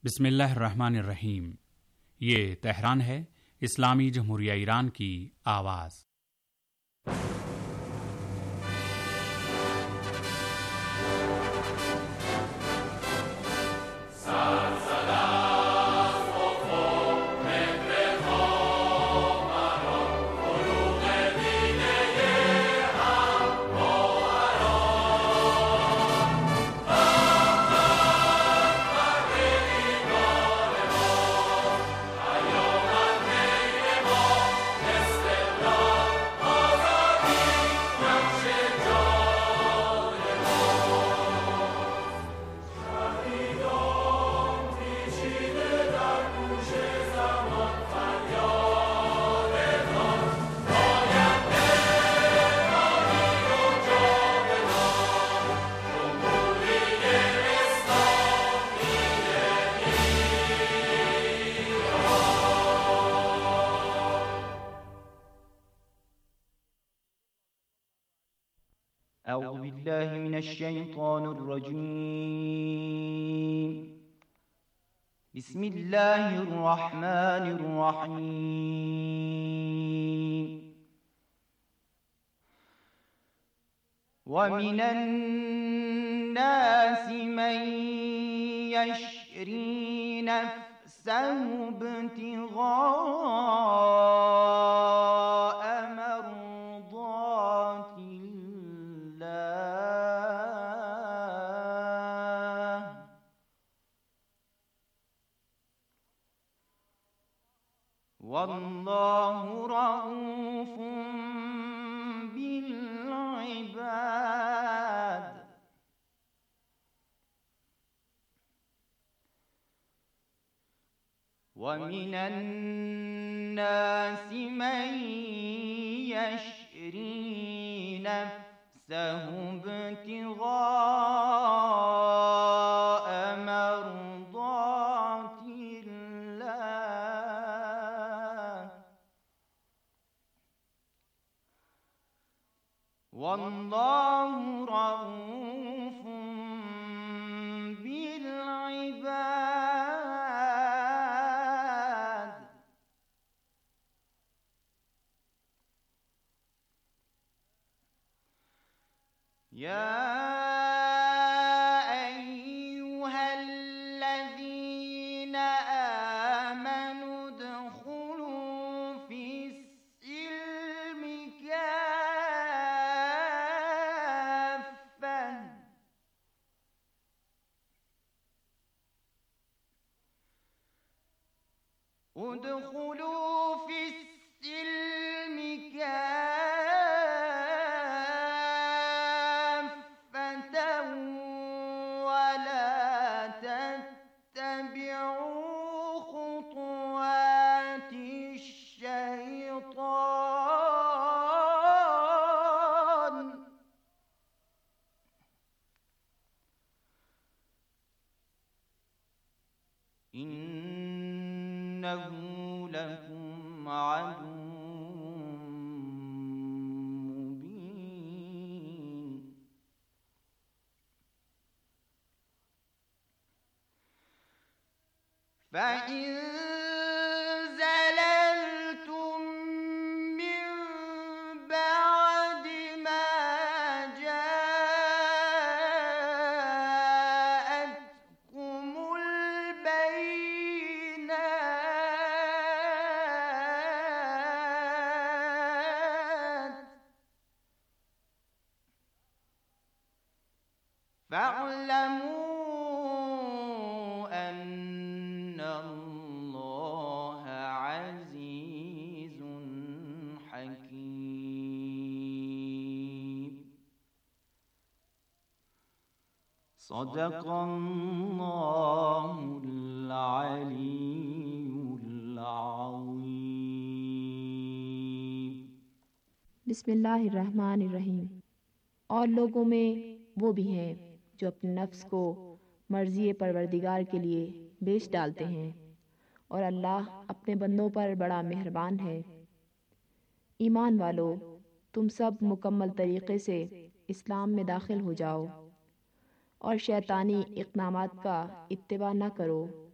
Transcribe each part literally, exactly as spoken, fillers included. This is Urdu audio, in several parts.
बिस्मिल्लाहिर्रहमानिर्रहीम। ये तेहरान है, इस्लामी जमहूरिया ईरान की आवाज़। أعوذ بالله من الشيطان الرجيم. بسم الله الرحمن الرحيم. ومن الناس من يشري نفسه ابتغاء مرضات الله، والله رؤوف بالعباد. ومن الناس من يشري نفسه ابتغاء مرضات الله، والله رؤوف بالعباد. يا أيها الذين آمنوا ادخلوا في السلم كافة ادخلوا في السلم كافة ولا تتبعوا خطوات الشيطان، إنه لكم عدو مبين. فإن زللتم من بعد ما جاءتكم البينات فاعلموا أن الله عزيز حكيم. صدق الله العلي العظيم. बिस्मिल्लाहिर्रहमानिर्रहीम। और लोगों में वो भी हैं जो अपने नफ्स को मर्ज़ी परवरदिगार के लिए बेच डालते हैं, और अल्लाह अपने बंदों पर बड़ा मेहरबान है। ईमान वालों, तुम सब मुकम्मल तरीक़े से इस्लाम में दाखिल हो जाओ और शैतानी इक़दामात का इत्तिबा न करो,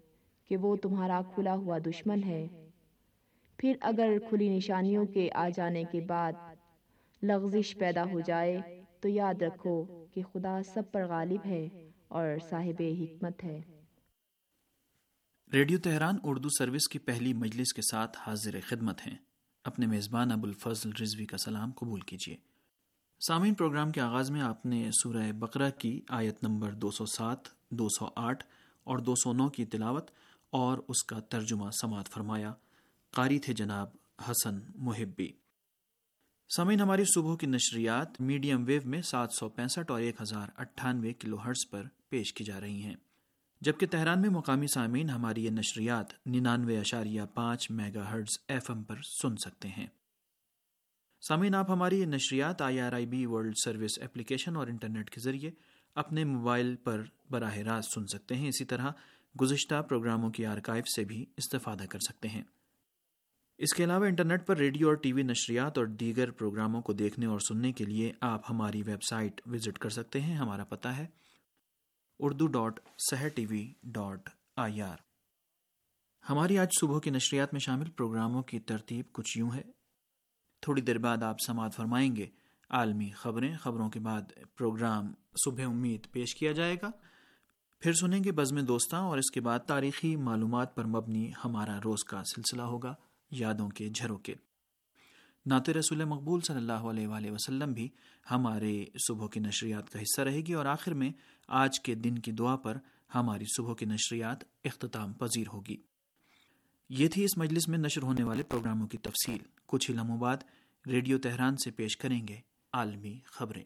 کہ وہ تمہارا کھلا ہوا دشمن ہے۔ پھر اگر کھلی نشانیوں کے آ جانے کے بعد لغزش پیدا ہو جائے تو یاد رکھو کہ خدا سب پر غالب ہے اور صاحب حکمت ہے۔ ریڈیو تہران اردو سروس کی پہلی مجلس کے ساتھ حاضر خدمت ہیں۔ اپنے میزبان ابو الفضل رضوی کا سلام قبول کیجیے۔ سامعین، پروگرام کے آغاز میں آپ نے سورہ بقرہ کی آیت نمبر دو سو سات، دو سو آٹھ اور دو سو نو کی تلاوت اور اس کا ترجمہ سماعت فرمایا۔ قاری تھے جناب حسن محبی۔ سامعین، ہماری صبح کی نشریات میڈیم ویو میں سات سو پینسٹھ اور ایک ہزار اٹھانوے کلو ہرٹز پر پیش کی جا رہی ہیں، جبکہ تہران میں مقامی سامعین ہماری یہ نشریات ننانوے اشاریہ پانچ میگا ہرٹز ایف ایم پر سن سکتے ہیں۔ سامعین، آپ ہماری یہ نشریات I R I B world service application اور انٹرنیٹ کے ذریعے اپنے موبائل پر براہ راست سن سکتے ہیں۔ اسی طرح گزشتہ پروگراموں کی آرکائیو سے بھی استفادہ کر سکتے ہیں۔ اس کے علاوہ انٹرنیٹ پر ریڈیو اور ٹی وی نشریات اور دیگر پروگراموں کو دیکھنے اور سننے کے لیے آپ ہماری ویب سائٹ وزٹ کر سکتے ہیں۔ ہمارا پتہ ہے Urdu dot Sahar T V dot I R. ہماری آج صبح کی نشریات میں شامل پروگراموں کی ترتیب کچھ یوں ہے۔ تھوڑی دیر بعد آپ سماعت فرمائیں گے عالمی خبریں۔ خبروں کے بعد پروگرام صبح امید پیش کیا جائے گا۔ پھر سنیں گے بزم دوستاں اور اس کے بعد تاریخی معلومات پر مبنی ہمارا روز کا سلسلہ ہوگا، یادوں کے جھروکے۔ نعت رسول مقبول صلی اللہ علیہ وآلہ وسلم بھی ہمارے صبح کی نشریات کا حصہ رہے گی، اور آخر میں آج کے دن کی دعا پر ہماری صبح کی نشریات اختتام پذیر ہوگی۔ یہ تھی اس مجلس میں نشر ہونے والے پروگراموں کی تفصیل۔ کچھ ہی لمحوں بعد ریڈیو تہران سے پیش کریں گے عالمی خبریں۔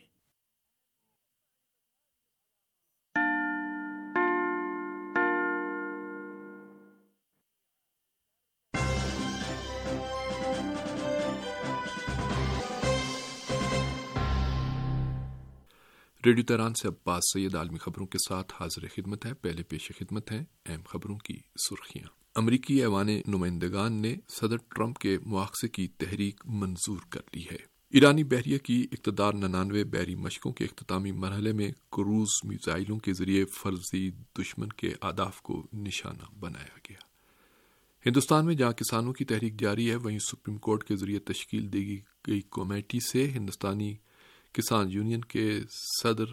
ریڈیو تہران سے عباس سید عالمی خبروں کے ساتھ حاضر خدمت ہے۔ پہلے پیش خدمت ہیں اہم خبروں کی سرخیاں۔ امریکی ایوان نمائندگان نے صدر ٹرمپ کے مواخذے کی تحریک منظور کر لی ہے۔ ایرانی بحریہ کی اقتدار ننانوے بحری مشقوں کے اختتامی مرحلے میں کروز میزائلوں کے ذریعے فرضی دشمن کے اہداف کو نشانہ بنایا گیا۔ ہندوستان میں جہاں کسانوں کی تحریک جاری ہے، وہیں سپریم کورٹ کے ذریعے تشکیل دی گئی کمیٹی سے ہندوستانی کسان یونین کے صدر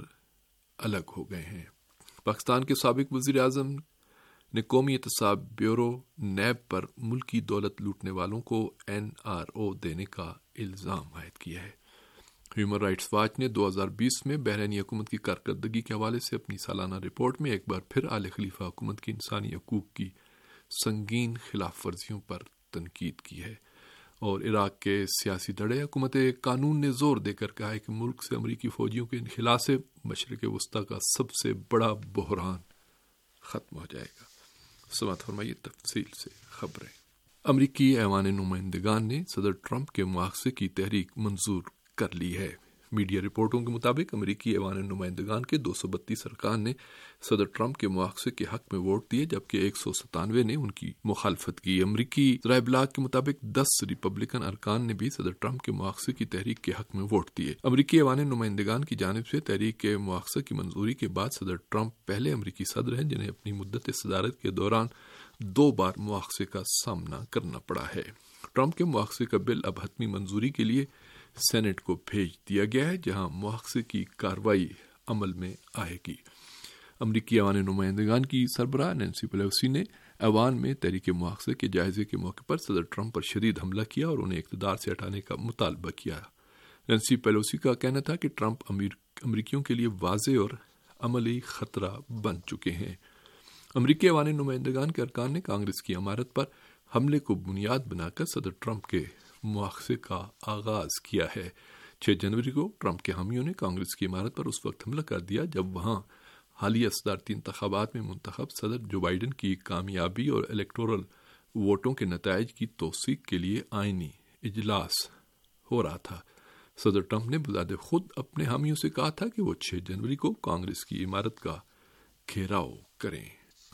الگ ہو گئے ہیں۔ پاکستان کے سابق وزیر اعظم نے قومی احتساب بیورو نیب پر ملکی دولت لوٹنے والوں کو این آر او دینے کا الزام عائد کیا ہے۔ ہیومن رائٹس واچ نے دو ہزار بیس میں بحرینی حکومت کی کارکردگی کے حوالے سے اپنی سالانہ رپورٹ میں ایک بار پھر آل خلیفہ حکومت کی انسانی حقوق کی سنگین خلاف ورزیوں پر تنقید کی ہے، اور عراق کے سیاسی دھڑے حکومت قانون نے زور دے کر کہا ہے کہ ملک سے امریکی فوجیوں کے انخلاء سے مشرق وسطی کا سب سے بڑا بحران ختم ہو جائے گا۔ سماعت فرمائیے تفصیل سے خبریں۔ امریکی ایوان نمائندگان نے صدر ٹرمپ کے مواخذے کی تحریک منظور کر لی ہے۔ میڈیا رپورٹوں کے مطابق امریکی ایوان نمائندگان کے دو سو بتیس ارکان نے صدر ٹرمپ کے مواخذے کے حق میں ووٹ دیے، جبکہ ایک سو ستانوے نے ان کی مخالفت کی۔ امریکی ذرائع ابلاغ کے مطابق دس ریپبلکن ارکان نے بھی صدر ٹرمپ کے مواخذے کی تحریک کے حق میں ووٹ دیے۔ امریکی ایوان نمائندگان کی جانب سے تحریک کے مواخذے کی منظوری کے بعد صدر ٹرمپ پہلے امریکی صدر ہیں جنہیں اپنی مدت صدارت کے دوران دو بار مواخذے کا سامنا کرنا پڑا ہے۔ ٹرمپ کے مواخذے کا بل اب حتمی منظوری کے لیے سینٹ کو بھیج دیا گیا ہے، جہاں مواخذے کی کارروائی عمل میں آئے گی۔ امریکی ایوان نمائندگان کی سربراہ نینسی پیلوسی نے ایوان میں تحریک مواخذے کے جائزے کے موقع پر صدر ٹرمپ پر شدید حملہ کیا اور انہیں اقتدار سے ہٹانے کا مطالبہ کیا۔ نینسی پیلوسی کا کہنا تھا کہ ٹرمپ امریکیوں کے لیے واضح اور عملی خطرہ بن چکے ہیں۔ امریکی ایوان نمائندگان کے ارکان نے کانگریس کی عمارت پر حملے کو بنیاد بنا کر صدر ٹرمپ کے مواخذے کا آغاز کیا ہے۔ چھ جنوری کو ٹرمپ کے حامیوں نے کانگریس کی عمارت پر اس وقت حملہ کر دیا جب وہاں حالیہ صدارتی انتخابات میں منتخب صدر جو بائیڈن کی کامیابی اور الیکٹورل ووٹوں کے نتائج کی توثیق کے لیے آئینی اجلاس ہو رہا تھا۔ صدر ٹرمپ نے بذات خود اپنے حامیوں سے کہا تھا کہ وہ چھ جنوری کو کانگریس کی عمارت کا گھیراؤ کریں۔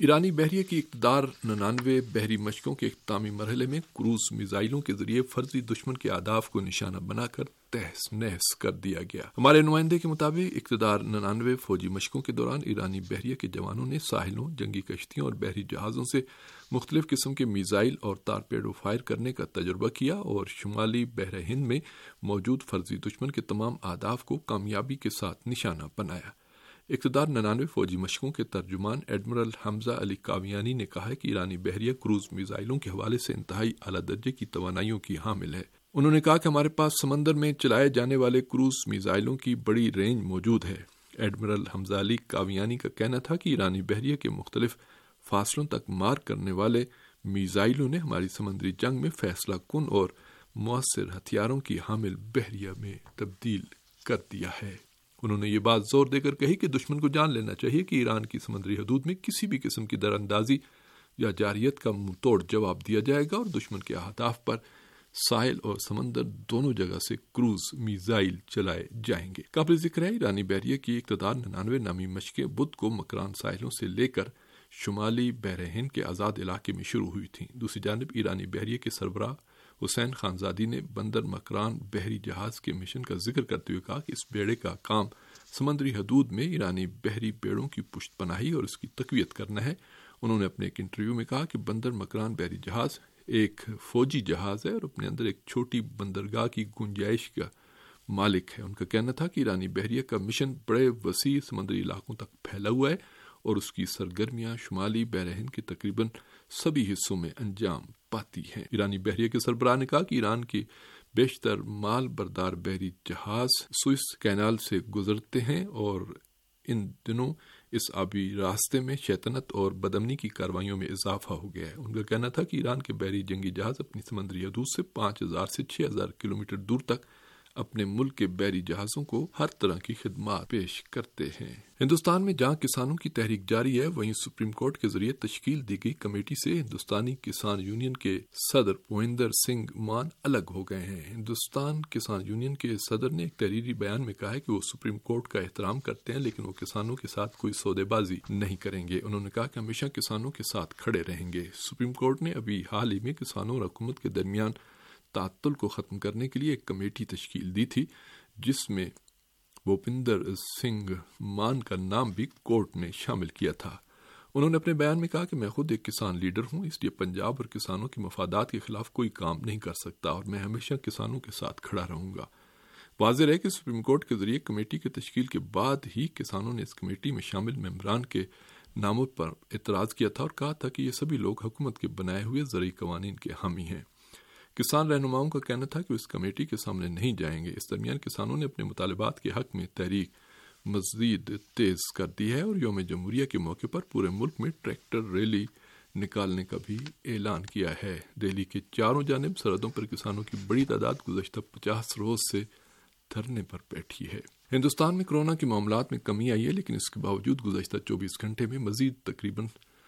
ایرانی بحریہ کی اقتدار ننانوے بحری مشقوں کے اختتامی مرحلے میں کروز میزائلوں کے ذریعے فرضی دشمن کے اہداف کو نشانہ بنا کر تہس نہس کر دیا گیا۔ ہمارے نمائندے کے مطابق اقتدار ننانوے فوجی مشقوں کے دوران ایرانی بحریہ کے جوانوں نے ساحلوں، جنگی کشتیوں اور بحری جہازوں سے مختلف قسم کے میزائل اور تارپیڈو فائر کرنے کا تجربہ کیا اور شمالی بحر ہند میں موجود فرضی دشمن کے تمام اہداف کو کامیابی کے ساتھ نشانہ بنایا۔ اقتدار ننانوے فوجی مشقوں کے ترجمان ایڈمرل حمزہ علی کاویانی نے کہا ہے کہ ایرانی بحریہ کروز میزائلوں کے حوالے سے انتہائی اعلیٰ درجے کی توانائیوں کی حامل ہے۔ انہوں نے کہا کہ ہمارے پاس سمندر میں چلائے جانے والے کروز میزائلوں کی بڑی رینج موجود ہے۔ ایڈمرل حمزہ علی کاویانی کا کہنا تھا کہ ایرانی بحریہ کے مختلف فاصلوں تک مار کرنے والے میزائلوں نے ہماری سمندری جنگ میں فیصلہ کن اور مؤثر ہتھیاروں کی حامل بحریہ میں تبدیل کر دیا ہے۔ انہوں نے یہ بات زور دے کر کہی کہ دشمن کو جان لینا چاہیے کہ ایران کی سمندری حدود میں کسی بھی قسم کی در اندازی یا جارحیت کا منہ توڑ جواب دیا جائے گا اور دشمن کے اہداف پر ساحل اور سمندر دونوں جگہ سے کروز میزائل چلائے جائیں گے۔ قابل ذکر ہے ایرانی بحریہ کی اقتدار ننانوے نامی مشقیں بدھ کو مکران ساحلوں سے لے کر شمالی بحر ہند کے آزاد علاقے میں شروع ہوئی تھیں۔ دوسری جانب ایرانی بحریہ کے سربراہ حسین خانزادی نے بندر مکران بحری جہاز کے مشن کا ذکر کرتے ہوئے کہا کہ اس بیڑے کا کام سمندری حدود میں ایرانی بحری بیڑوں کی پشت پناہی اور اس کی تقویت کرنا ہے۔ انہوں نے اپنے ایک انٹرویو میں کہا کہ بندر مکران بحری جہاز ایک فوجی جہاز ہے اور اپنے اندر ایک چھوٹی بندرگاہ کی گنجائش کا مالک ہے۔ ان کا کہنا تھا کہ ایرانی بحریہ کا مشن بڑے وسیع سمندری علاقوں تک پھیلا ہوا ہے اور اس کی سرگرمیاں شمالی بحر ہند کے تقریباً سبھی حصوں میں انجام پاتی ہیں۔ ایرانی بحریہ کے سربراہ نے کہا کہ ایران کے بیشتر مال بردار بحری جہاز سوئس کینال سے گزرتے ہیں اور ان دنوں اس آبی راستے میں شیطنت اور بدامنی کی کارروائیوں میں اضافہ ہو گیا ہے۔ ان کا کہنا تھا کہ ایران کے بحری جنگی جہاز اپنی سمندری حدود سے پانچ ہزار سے چھ ہزار کلومیٹر دور تک اپنے ملک کے بحری جہازوں کو ہر طرح کی خدمات پیش کرتے ہیں۔ ہندوستان میں جہاں کسانوں کی تحریک جاری ہے، وہیں سپریم کورٹ کے ذریعے تشکیل دی گئی کمیٹی سے ہندوستانی کسان یونین کے صدر بھوپندر سنگھ مان الگ ہو گئے ہیں۔ ہندوستان کسان یونین کے صدر نے ایک تحریری بیان میں کہا ہے کہ وہ سپریم کورٹ کا احترام کرتے ہیں لیکن وہ کسانوں کے ساتھ کوئی سودے بازی نہیں کریں گے۔ انہوں نے کہا کہ ہمیشہ کسانوں کے ساتھ کھڑے رہیں گے۔ سپریم کورٹ نے ابھی حال ہی میں کسانوں اور حکومت کے درمیان تعطل کو ختم کرنے کے لیے ایک کمیٹی تشکیل دی تھی جس میں بھوپندر سنگھ مان کا نام بھی کورٹ نے شامل کیا تھا۔ انہوں نے اپنے بیان میں کہا کہ میں خود ایک کسان لیڈر ہوں، اس لیے پنجاب اور کسانوں کے مفادات کے خلاف کوئی کام نہیں کر سکتا اور میں ہمیشہ کسانوں کے ساتھ کھڑا رہوں گا۔ واضح ہے کہ سپریم کورٹ کے ذریعے کمیٹی کی تشکیل کے بعد ہی کسانوں نے اس کمیٹی میں شامل ممبران کے ناموں پر اعتراض کیا تھا اور کہا تھا کہ یہ سبھی لوگ حکومت کے بنائے ہوئے زرعی قوانین کے حامی ہیں۔ کسان رہنماؤں کا کہنا تھا کہ اس کمیٹی کے سامنے نہیں جائیں گے۔ اس درمیان کسانوں نے اپنے مطالبات کے حق میں تحریک مزید تیز کر دی ہے اور یوم جمہوریہ کے موقع پر پورے ملک میں ٹریکٹر ریلی نکالنے کا بھی اعلان کیا ہے۔ دہلی کے چاروں جانب سرحدوں پر کسانوں کی بڑی تعداد گزشتہ پچاس روز سے دھرنے پر بیٹھی ہے۔ ہندوستان میں کورونا کے معاملات میں کمی آئی ہے لیکن اس کے باوجود گزشتہ چوبیس گھنٹے میں مزید تقریباً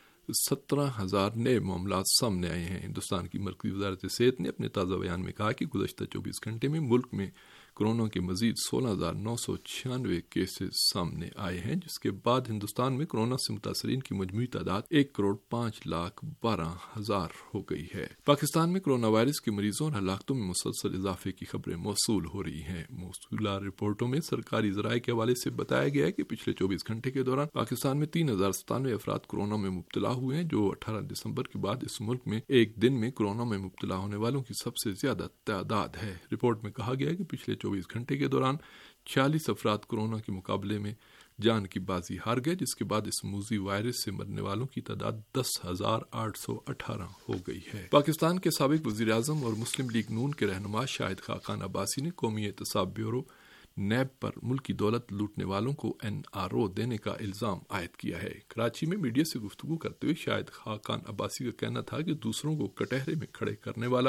سترہ ہزار نئے معاملات سامنے آئے ہیں۔ ہندوستان کی مرکزی وزارت صحت نے اپنے تازہ بیان میں کہا کہ گزشتہ چوبیس گھنٹے میں ملک میں کورونا کے مزید سولہ ہزار نو سو چھیانوے کیسز سامنے آئے ہیں، جس کے بعد ہندوستان میں کورونا سے متاثرین کی مجموعی تعداد ایک کروڑ پانچ لاکھ بارہ ہزار ہو گئی ہے۔ پاکستان میں کورونا وائرس کے مریضوں اور ہلاکتوں میں مسلسل اضافے کی خبریں موصول ہو رہی ہیں۔ موصولہ رپورٹوں میں سرکاری ذرائع کے حوالے سے بتایا گیا ہے کہ پچھلے چوبیس گھنٹے کے دوران پاکستان میں تین ہزار ستانوے افراد کورونا میں مبتلا ہوئے ہیں، جو اٹھارہ دسمبر کے بعد اس ملک میں ایک دن میں کورونا میں مبتلا ہونے والوں کی سب سے زیادہ تعداد ہے۔ رپورٹ میں کہا گیا ہے کہ پچھلے چوبیس گھنٹے کے دوران چھیالیس افراد کورونا کے مقابلے میں جان کی بازی ہار گئے، جس کے بعد اس موذی وائرس سے مرنے والوں کی تعداد دس ہزار آٹھ سو اٹھارہ ہو گئی ہے۔ پاکستان کے سابق وزیر اعظم اور مسلم لیگ نون کے رہنما شاہد خاقان عباسی نے قومی احتساب بیورو نیب پر ملکی دولت لوٹنے والوں کو این آر او دینے کا الزام عائد کیا ہے۔ کراچی میں میڈیا سے گفتگو کرتے ہوئے شاہد خاقان عباسی کا کہنا تھا کہ دوسروں کو کٹہرے میں کھڑے کرنے والا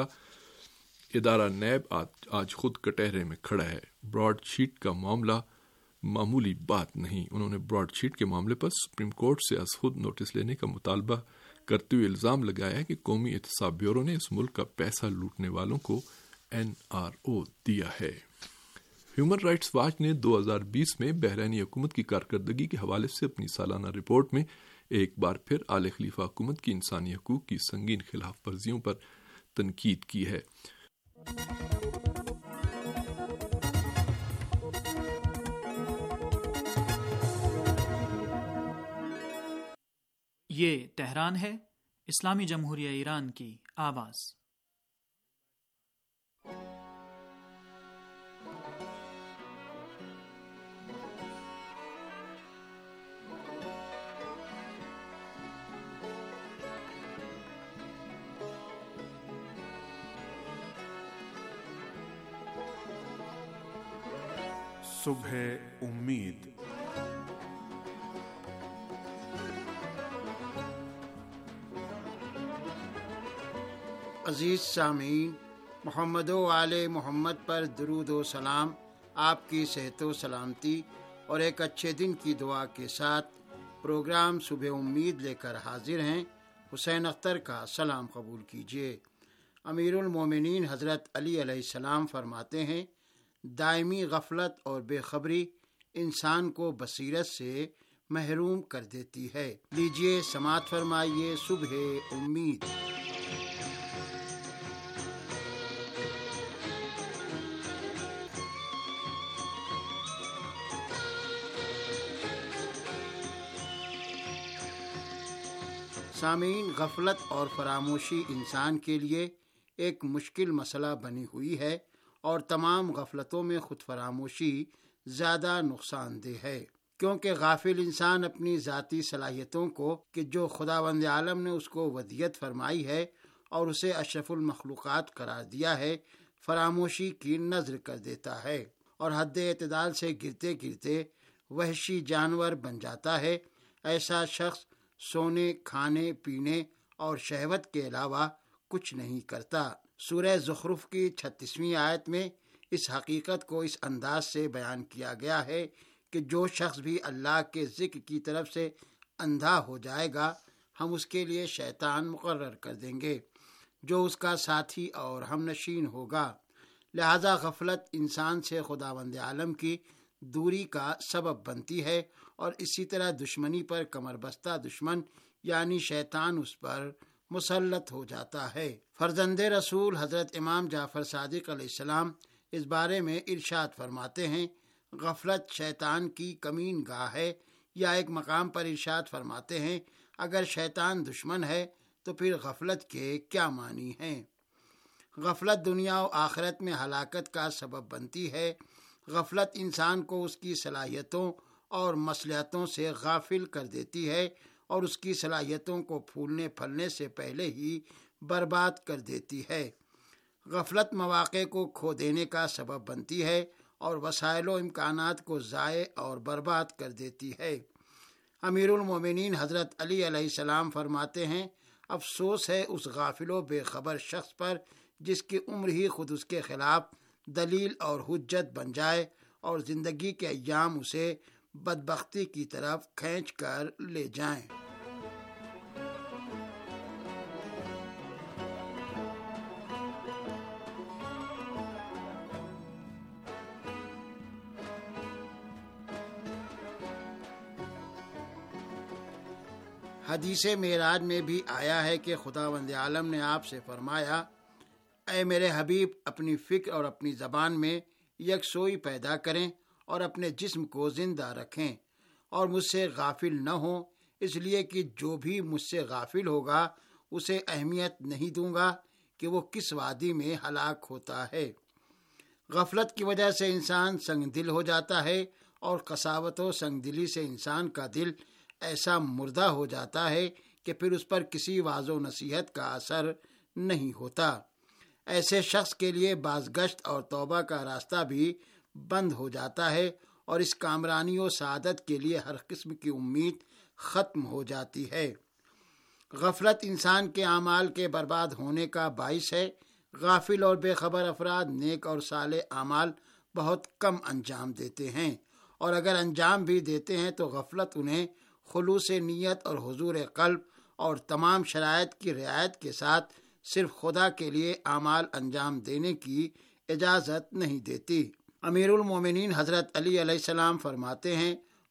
ادارہ نیب آج, آج خود کٹہرے میں کھڑا ہے۔ براڈ شیٹ کا معاملہ معمولی بات نہیں۔ انہوں نے براڈ شیٹ کے معاملے پر سپریم کورٹ سے از خود نوٹس لینے کا مطالبہ کرتے ہوئے الزام لگایا کہ قومی احتساب بیورو نے اس ملک کا پیسہ لوٹنے والوں کو این آر او دیا ہے۔ ہیومن رائٹس واچ نے دو ہزار بیس میں بحرینی حکومت کی کارکردگی کے حوالے سے اپنی سالانہ رپورٹ میں ایک بار پھر آل خلیفہ حکومت کی انسانی حقوق کی سنگین خلاف ورزیوں پر تنقید کی ہے۔ یہ تہران ہے، اسلامی جمہوریہ ایران کی آواز۔ صبح امید۔ عزیز سامعین، محمد و آل محمد پر درود و سلام آپ کی صحت و سلامتی اور ایک اچھے دن کی دعا کے ساتھ پروگرام صبح امید لے کر حاضر ہیں۔ حسین اختر کا سلام قبول کیجیے۔ امیر المومنین حضرت علی علیہ السلام فرماتے ہیں، دائمی غفلت اور بے خبری انسان کو بصیرت سے محروم کر دیتی ہے۔ لیجیے سماعت فرمائیے صبح امید۔ سامعین، غفلت اور فراموشی انسان کے لیے ایک مشکل مسئلہ بنی ہوئی ہے، اور تمام غفلتوں میں خود فراموشی زیادہ نقصان دہ ہے، کیونکہ غافل انسان اپنی ذاتی صلاحیتوں کو کہ جو خداوند عالم نے اس کو ودیت فرمائی ہے اور اسے اشرف المخلوقات قرار دیا ہے، فراموشی کی نذر کر دیتا ہے اور حد اعتدال سے گرتے گرتے وحشی جانور بن جاتا ہے۔ ایسا شخص سونے، کھانے، پینے اور شہوت کے علاوہ کچھ نہیں کرتا۔ سورہ زخرف کی چھتیسویں آیت میں اس حقیقت کو اس انداز سے بیان کیا گیا ہے کہ جو شخص بھی اللہ کے ذکر کی طرف سے اندھا ہو جائے گا، ہم اس کے لیے شیطان مقرر کر دیں گے جو اس کا ساتھی اور ہم نشین ہوگا۔ لہذا غفلت انسان سے خداوند عالم کی دوری کا سبب بنتی ہے، اور اسی طرح دشمنی پر کمر بستہ دشمن یعنی شیطان اس پر مسلط ہو جاتا ہے۔ فرزند رسول حضرت امام جعفر صادق علیہ السلام اس بارے میں ارشاد فرماتے ہیں، غفلت شیطان کی کمین گاہ ہے، یا ایک مقام پر ارشاد فرماتے ہیں، اگر شیطان دشمن ہے تو پھر غفلت کے کیا معنی ہیں۔ غفلت دنیا و آخرت میں ہلاکت کا سبب بنتی ہے۔ غفلت انسان کو اس کی صلاحیتوں اور مصلحتوں سے غافل کر دیتی ہے، اور اس کی صلاحیتوں کو پھولنے پھلنے سے پہلے ہی برباد کر دیتی ہے۔ غفلت مواقع کو کھو دینے کا سبب بنتی ہے اور وسائل و امکانات کو ضائع اور برباد کر دیتی ہے۔ امیر المومنین حضرت علی علیہ السلام فرماتے ہیں، افسوس ہے اس غافل و بے خبر شخص پر جس کی عمر ہی خود اس کے خلاف دلیل اور حجت بن جائے اور زندگی کے ایام اسے بدبختی کی طرف کھینچ کر لے جائیں۔ حدیث معراج میں بھی آیا ہے کہ خداوند عالم نے آپ سے فرمایا، اے میرے حبیب، اپنی فکر اور اپنی زبان میں یکسوئی پیدا کریں اور اپنے جسم کو زندہ رکھیں اور مجھ سے غافل نہ ہوں، اس لیے کہ جو بھی مجھ سے غافل ہوگا اسے اہمیت نہیں دوں گا کہ وہ کس وادی میں ہلاک ہوتا ہے۔ غفلت کی وجہ سے انسان سنگ دل ہو جاتا ہے، اور قساوت و سنگ دلی سے انسان کا دل ایسا مردہ ہو جاتا ہے کہ پھر اس پر کسی واعظ و نصیحت کا اثر نہیں ہوتا۔ ایسے شخص کے لیے بازگشت اور توبہ کا راستہ بھی بند ہو جاتا ہے، اور اس کامرانی و سعادت کے لیے ہر قسم کی امید ختم ہو جاتی ہے۔ غفلت انسان کے اعمال کے برباد ہونے کا باعث ہے۔ غافل اور بے خبر افراد نیک اور صالح اعمال بہت کم انجام دیتے ہیں، اور اگر انجام بھی دیتے ہیں تو غفلت انہیں خلوص نیت اور حضور قلب اور تمام شرائط کی رعایت کے ساتھ صرف خدا کے لیے اعمال انجام دینے کی اجازت نہیں دیتی۔ امیر المومنین حضرت علی علیہ السلام فرماتے ہیں،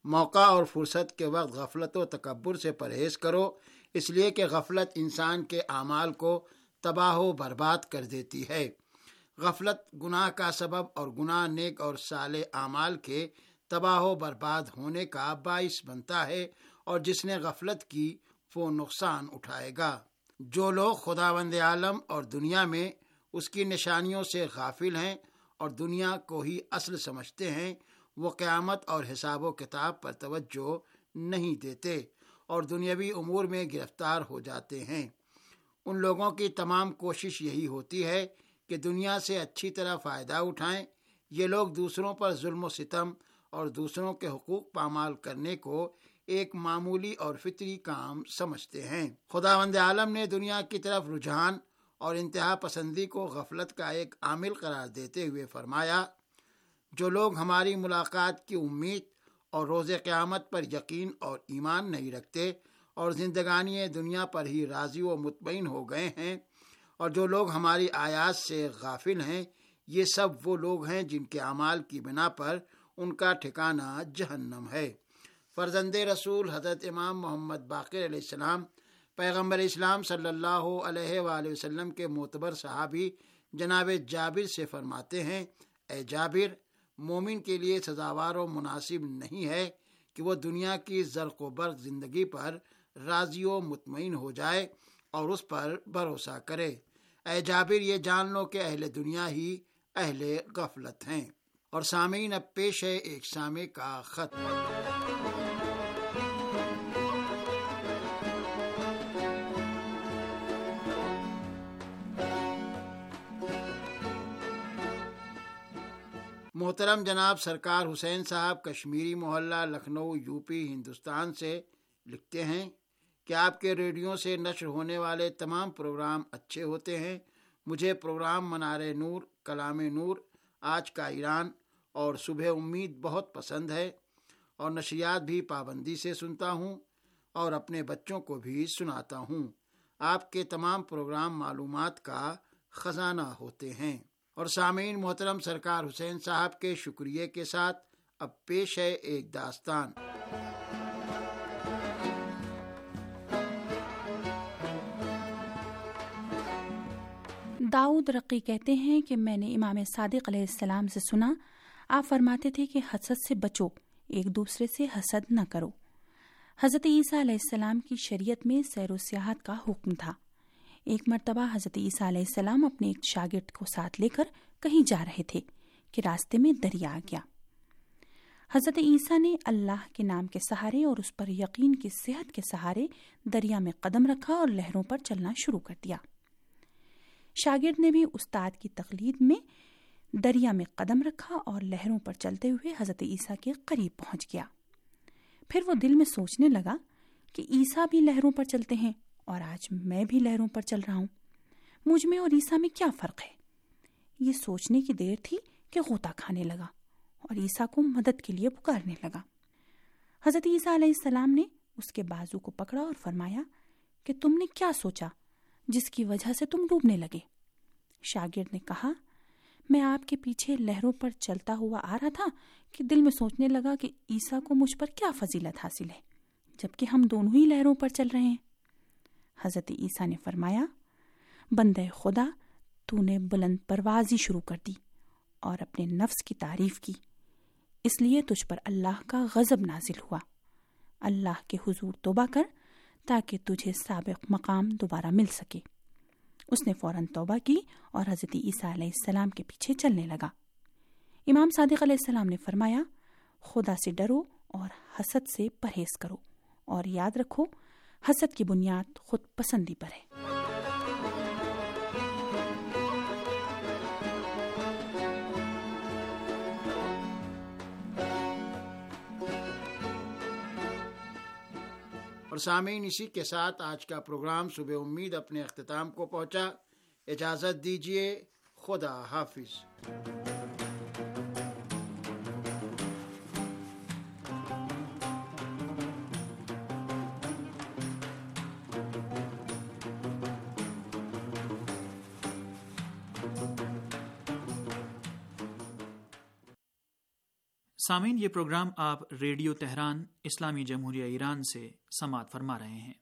موقع اور فرصت کے وقت غفلت و تکبر سے پرہیز کرو، اس لیے کہ غفلت انسان کے اعمال کو تباہ و برباد کر دیتی ہے۔ غفلت گناہ کا سبب اور گناہ نیک اور صالح اعمال کے تباہ و برباد ہونے کا باعث بنتا ہے، اور جس نے غفلت کی وہ نقصان اٹھائے گا۔ جو لوگ خداوند عالم اور دنیا میں اس کی نشانیوں سے غافل ہیں اور دنیا کو ہی اصل سمجھتے ہیں، وہ قیامت اور حساب و کتاب پر توجہ نہیں دیتے اور دنیاوی امور میں گرفتار ہو جاتے ہیں۔ ان لوگوں کی تمام کوشش یہی ہوتی ہے کہ دنیا سے اچھی طرح فائدہ اٹھائیں۔ یہ لوگ دوسروں پر ظلم و ستم اور دوسروں کے حقوق پامال کرنے کو ایک معمولی اور فطری کام سمجھتے ہیں۔ خداوند عالم نے دنیا کی طرف رجحان اور انتہا پسندی کو غفلت کا ایک عامل قرار دیتے ہوئے فرمایا، جو لوگ ہماری ملاقات کی امید اور روز قیامت پر یقین اور ایمان نہیں رکھتے اور زندگانی دنیا پر ہی راضی و مطمئن ہو گئے ہیں، اور جو لوگ ہماری آیات سے غافل ہیں، یہ سب وہ لوگ ہیں جن کے اعمال کی بنا پر ان کا ٹھکانہ جہنم ہے۔ فرزند رسول حضرت امام محمد باقر علیہ السلام پیغمبر اسلام صلی اللہ علیہ وآلہ وسلم کے معتبر صحابی جناب جابر سے فرماتے ہیں، اے جابر، مومن کے لیے سزاوار و مناسب نہیں ہے کہ وہ دنیا کی زرق و برق زندگی پر راضی و مطمئن ہو جائے اور اس پر بھروسہ کرے۔ اے جابر، یہ جان لو کہ اہل دنیا ہی اہل غفلت ہیں۔ اور سامعین، اب پیش ہے ایک سامع کا خط۔ محترم جناب سرکار حسین صاحب، کشمیری محلہ، لکھنؤ، یو پی، ہندوستان سے لکھتے ہیں کہ آپ کے ریڈیو سے نشر ہونے والے تمام پروگرام اچھے ہوتے ہیں۔ مجھے پروگرام منار نور، کلام نور، آج کا ایران اور صبح امید بہت پسند ہے، اور نشریات بھی پابندی سے سنتا ہوں اور اپنے بچوں کو بھی سناتا ہوں۔ آپ کے تمام پروگرام معلومات کا خزانہ ہوتے ہیں۔ اور سامعین، محترم سرکار حسین صاحب کے شکریہ کے ساتھ اب پیش ہے ایک داستان۔ داؤد رقی کہتے ہیں کہ میں نے امام صادق علیہ السلام سے سنا، آپ فرماتے تھے کہ حسد سے بچو، ایک دوسرے سے حسد نہ کرو۔ حضرت عیسیٰ علیہ السلام کی شریعت میں سیر و سیاحت کا حکم تھا۔ ایک مرتبہ حضرت عیسیٰ علیہ السلام اپنے ایک شاگرد کو ساتھ لے کر کہیں جا رہے تھے کہ راستے میں دریا آ گیا۔ حضرت عیسیٰ نے اللہ کے نام کے سہارے اور اس پر یقین کی صحت کے سہارے دریا میں قدم رکھا اور لہروں پر چلنا شروع کر دیا۔ شاگرد نے بھی استاد کی تقلید میں دریا میں قدم رکھا اور لہروں پر چلتے ہوئے حضرت عیسیٰ کے قریب پہنچ گیا۔ پھر وہ دل میں سوچنے لگا کہ عیسیٰ بھی لہروں پر چلتے ہیں اور آج میں بھی لہروں پر چل رہا ہوں، مجھ میں اور عیسیٰ میں کیا فرق ہے؟ یہ سوچنے کی دیر تھی کہ غوطہ کھانے لگا اور عیسیٰ کو مدد کے لیے پکارنے لگا۔ حضرت عیسیٰ علیہ السلام نے اس کے بازو کو پکڑا اور فرمایا کہ تم نے کیا سوچا جس کی وجہ سے تم ڈوبنے لگے؟ شاگرد نے کہا، میں آپ کے پیچھے لہروں پر چلتا ہوا آ رہا تھا کہ دل میں سوچنے لگا کہ عیسیٰ کو مجھ پر کیا فضیلت حاصل ہے جبکہ ہم دونوں ہی لہروں پر چل رہے ہیں۔ حضرت عیسیٰ نے فرمایا، بندے خدا، تو نے بلند پروازی شروع کر دی اور اپنے نفس کی تعریف کی، اس لیے تجھ پر اللہ کا غضب نازل ہوا۔ اللہ کے حضور توبہ کر تاکہ تجھے سابق مقام دوبارہ مل سکے۔ اس نے فوراً توبہ کی اور حضرت عیسیٰ علیہ السلام کے پیچھے چلنے لگا۔ امام صادق علیہ السلام نے فرمایا، خدا سے ڈرو اور حسد سے پرہیز کرو، اور یاد رکھو حسد کی بنیاد خود پسندی پر ہے۔ اور سامعین، اسی کے ساتھ آج کا پروگرام صبح امید اپنے اختتام کو پہنچا۔ اجازت دیجیے، خدا حافظ۔ سامعین، یہ پروگرام آپ ریڈیو تہران اسلامی جمہوریہ ایران سے سماعت فرما رہے ہیں۔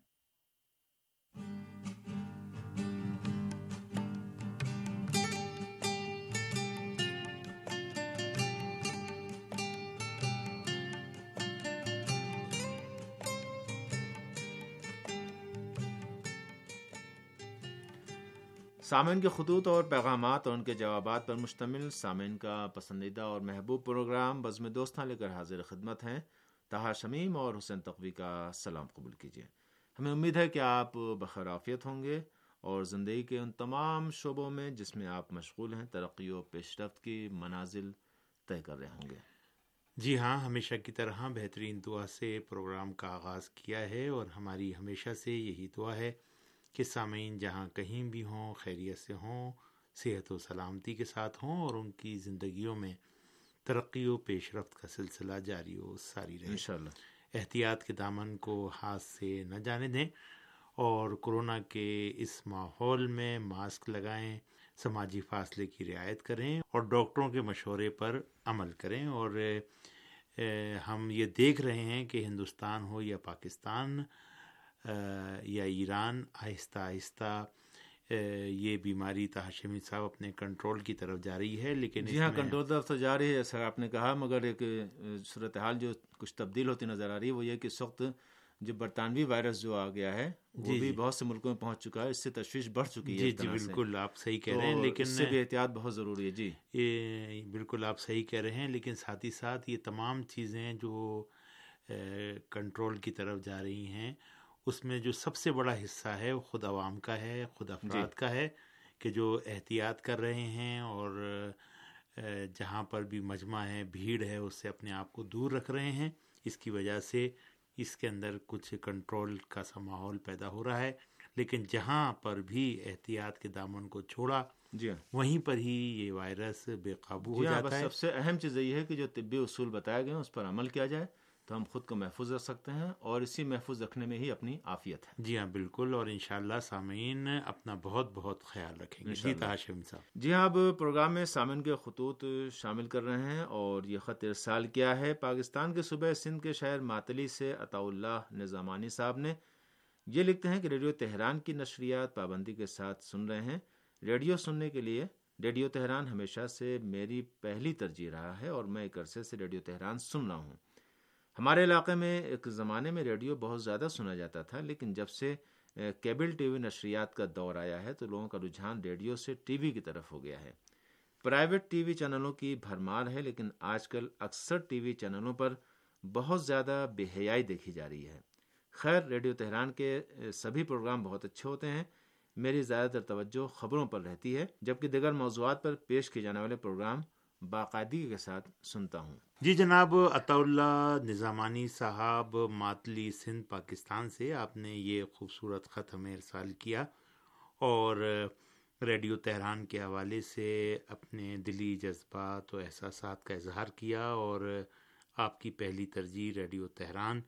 سامعین کے خطوط اور پیغامات اور ان کے جوابات پر مشتمل سامعین کا پسندیدہ اور محبوب پروگرام بزم دوستاں لے کر حاضر خدمت ہیں۔ طاہر شمیم اور حسین تقوی کا سلام قبول کیجیے۔ ہمیں امید ہے کہ آپ بخیر عافیت ہوں گے اور زندگی کے ان تمام شعبوں میں جس میں آپ مشغول ہیں ترقی و پیش رفت کی منازل طے کر رہے ہوں گے۔ جی ہاں، ہمیشہ کی طرح بہترین دعا سے پروگرام کا آغاز کیا ہے اور ہماری ہمیشہ سے یہی دعا ہے کہ سامعین جہاں کہیں بھی ہوں خیریت سے ہوں، صحت و سلامتی کے ساتھ ہوں اور ان کی زندگیوں میں ترقی و پیش رفت کا سلسلہ جاری و ساری رہے انشاءاللہ۔ احتیاط کے دامن کو ہاتھ سے نہ جانے دیں اور کورونا کے اس ماحول میں ماسک لگائیں، سماجی فاصلے کی رعایت کریں اور ڈاکٹروں کے مشورے پر عمل کریں۔ اور ہم یہ دیکھ رہے ہیں کہ ہندوستان ہو یا پاکستان یا ایران، آہستہ آہستہ یہ بیماری تحشمی صاحب اپنے کنٹرول کی طرف جا رہی ہے، لیکن جی ہاں کنٹرول طرف تو جا رہی ہے جیسا آپ نے کہا، مگر ایک صورتحال جو کچھ تبدیل ہوتی نظر آ رہی ہے وہ یہ کہ اس وقت جو برطانوی وائرس جو آ گیا ہے وہ بھی بہت سے ملکوں میں پہنچ چکا ہے، اس سے تشویش بڑھ چکی ہے۔ جی جی بالکل آپ صحیح کہہ رہے ہیں، لیکن اس سے بھی احتیاط بہت ضروری ہے۔ جی یہ بالکل آپ صحیح کہہ رہے ہیں، لیکن ساتھ ہی ساتھ یہ تمام چیزیں جو کنٹرول کی طرف جا رہی ہیں اس میں جو سب سے بڑا حصہ ہے وہ خود عوام کا ہے، خود افراد جی. کا ہے کہ جو احتیاط کر رہے ہیں اور جہاں پر بھی مجمع ہے، بھیڑ ہے، اس سے اپنے آپ کو دور رکھ رہے ہیں۔ اس کی وجہ سے اس کے اندر کچھ کنٹرول کا سا ماحول پیدا ہو رہا ہے، لیکن جہاں پر بھی احتیاط کے دامن کو چھوڑا جی وہیں پر ہی یہ وائرس بے قابو ہو جی جاتا ہے۔ سب سے اہم چیز یہ ہے کہ جو طبی اصول بتائے گئے ہیں اس پر عمل کیا جائے تو ہم خود کو محفوظ رکھ سکتے ہیں، اور اسی محفوظ رکھنے میں ہی اپنی عافیت ہے۔ جی ہاں بالکل، اور انشاءاللہ سامعین اپنا بہت بہت خیال رکھیں گے۔ جی تاشم صاحب۔ جی ہاں، اب پروگرام میں سامعین کے خطوط شامل کر رہے ہیں اور یہ خط ارسال کیا ہے پاکستان کے صوبہ سندھ کے شہر ماتلی سے عطاء اللہ نظامانی صاحب نے۔ یہ لکھتے ہیں کہ ریڈیو تہران کی نشریات پابندی کے ساتھ سن رہے ہیں۔ ریڈیو سننے کے لیے ریڈیو تہران ہمیشہ سے میری پہلی ترجیح رہا ہے اور میں ایک عرصے سے ریڈیو تہران سن رہا ہوں۔ ہمارے علاقے میں ایک زمانے میں ریڈیو بہت زیادہ سنا جاتا تھا، لیکن جب سے کیبل ٹی وی نشریات کا دور آیا ہے تو لوگوں کا رجحان ریڈیو سے ٹی وی کی طرف ہو گیا ہے۔ پرائیویٹ ٹی وی چینلوں کی بھرمار ہے، لیکن آج کل اکثر ٹی وی چینلوں پر بہت زیادہ بے حیائی دیکھی جا رہی ہے۔ خیر، ریڈیو تہران کے سبھی پروگرام بہت اچھے ہوتے ہیں۔ میری زیادہ تر توجہ خبروں پر رہتی ہے، جبکہ دیگر موضوعات پر پیش کیے جانے والے پروگرام باقاعدگی کے ساتھ سنتا ہوں۔ جی جناب عطاء اللہ نظامانی صاحب ماتلی سندھ پاکستان سے آپ نے یہ خوبصورت خط ہمیں ارسال کیا اور ریڈیو تہران کے حوالے سے اپنے دلی جذبات و احساسات کا اظہار کیا، اور آپ کی پہلی ترجیح ریڈیو تہران۔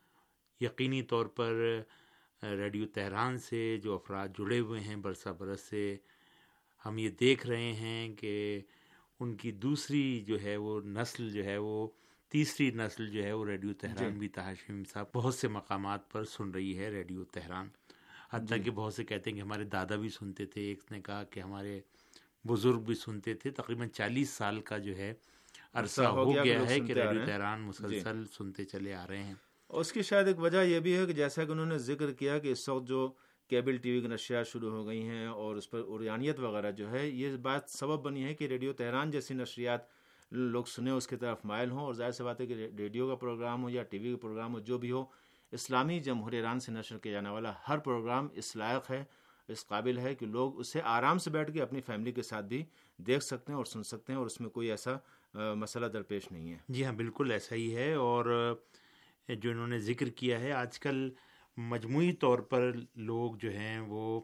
یقینی طور پر ریڈیو تہران سے جو افراد جڑے ہوئے ہیں برسہ برس سے، ہم یہ دیکھ رہے ہیں کہ ان کی دوسری جو ہے وہ نسل جو ہے وہ تیسری نسل جو ہے وہ ریڈیو تہران بھی تحشیم صاحب بہت سے مقامات پر سن رہی ہے ریڈیو تہران۔ حتیٰ کہ بہت سے کہتے ہیں کہ ہمارے دادا بھی سنتے تھے، ایک نے کہا کہ ہمارے بزرگ بھی سنتے تھے۔ تقریباً چالیس سال کا جو ہے عرصہ ہو گیا ہے کہ ریڈیو تہران مسلسل سنتے چلے آ رہے ہیں۔ اور اس کی شاید ایک وجہ یہ بھی ہے کہ جیسا کہ انہوں نے ذکر کیا کہ اس وقت جو کیبل ٹی وی کی نشریات شروع ہو گئی ہیں اور اس پر عریانیت وغیرہ جو ہے، یہ بات سبب بنی ہے کہ ریڈیو تہران جیسی نشریات لوگ سنیں، اس کی طرف مائل ہوں، اور ظاہر سی بات ہے کہ ریڈیو کا پروگرام ہو یا ٹی وی کا پروگرام ہو، جو بھی ہو، اسلامی جمہوریہ ایران سے نشر کیا جانے والا ہر پروگرام اس لائق ہے، اس قابل ہے کہ لوگ اسے آرام سے بیٹھ کے اپنی فیملی کے ساتھ بھی دیکھ سکتے ہیں اور سن سکتے ہیں، اور اس میں کوئی ایسا مسئلہ درپیش نہیں ہے۔ جی ہاں بالکل ایسا ہی ہے، اور جو انہوں نے ذکر کیا ہے آج کل مجموعی طور پر لوگ جو ہیں وہ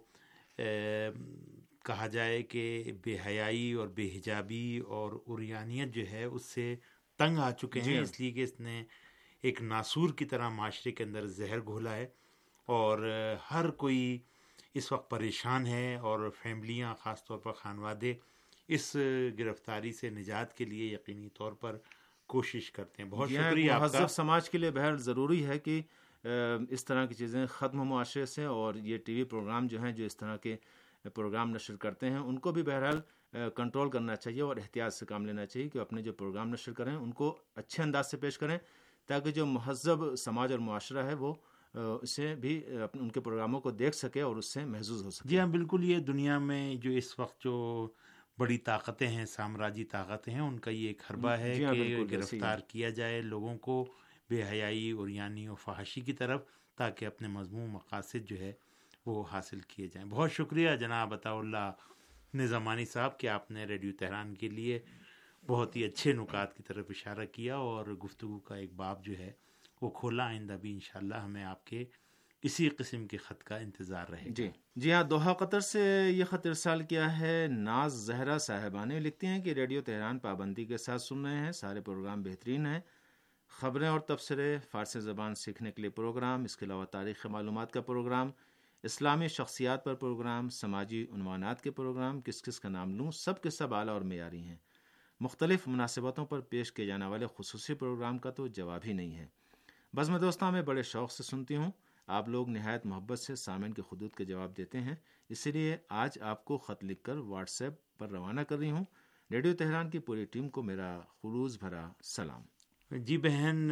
کہا جائے کہ بے حیائی اور بے حجابی اور عریانیت جو ہے اس سے تنگ آ چکے ہیں، اس لیے کہ اس نے ایک ناسور کی طرح معاشرے کے اندر زہر گھولا ہے، اور ہر کوئی اس وقت پریشان ہے، اور فیملیاں خاص طور پر خانوادے اس گرفتاری سے نجات کے لیے یقینی طور پر کوشش کرتے ہیں. بہت یہ شکریہ آپ کا. مہذب سماج کے لیے بہرحال ضروری ہے کہ اس طرح کی چیزیں ختم ہو معاشرے سے، اور یہ ٹی وی پروگرام جو ہیں جو اس طرح کے پروگرام نشر کرتے ہیں ان کو بھی بہرحال کنٹرول کرنا چاہیے اور احتیاط سے کام لینا چاہیے کہ اپنے جو پروگرام نشر کریں ان کو اچھے انداز سے پیش کریں، تاکہ جو مہذب سماج اور معاشرہ ہے وہ اسے بھی ان کے پروگراموں کو دیکھ سکے اور اس سے محظوظ ہو سکے. جی ہاں بالکل. یہ دنیا میں جو اس وقت جو بڑی طاقتیں ہیں، سامراجی طاقتیں ہیں، ان کا یہ ایک حربہ ہے جی ہاں کہ گرفتار کیا جائے لوگوں کو بے حیائی اور یعنی و فحاشی کی طرف، تاکہ اپنے مضمون مقاصد جو ہے وہ حاصل کیے جائیں. بہت شکریہ جناب عطا اللہ نظامانی صاحب کہ آپ نے ریڈیو تہران کے لیے بہت ہی اچھے نکات کی طرف اشارہ کیا اور گفتگو کا ایک باب جو ہے وہ کھولا. آئندہ بھی انشاءاللہ ہمیں آپ کے اسی قسم کے خط کا انتظار رہے گا. جی جی ہاں. دوحہ قطر سے یہ خط ارسال کیا ہے ناز زہرا صاحبہ نے. لکھتی ہیں کہ ریڈیو تہران پابندی کے ساتھ سن رہے ہیں، سارے پروگرام بہترین ہیں، خبریں اور تبصرے، فارسی زبان سیکھنے کے لیے پروگرام، اس کے علاوہ تاریخی معلومات کا پروگرام، اسلامی شخصیات پر پروگرام، سماجی عنوانات کے پروگرام، کس کس کا نام لوں، سب کے سب اعلیٰ اور معیاری ہیں. مختلف مناسبتوں پر پیش کیے جانے والے خصوصی پروگرام کا تو جواب ہی نہیں ہے. بس میں دوستوں میں بڑے شوق سے سنتی ہوں. آپ لوگ نہایت محبت سے سامعین کے خطوط کے جواب دیتے ہیں، اسی لیے آج آپ کو خط لکھ کر واٹس ایپ پر روانہ کر رہی ہوں. ریڈیو تہران کی پوری ٹیم کو میرا خلوص بھرا سلام. جی بہن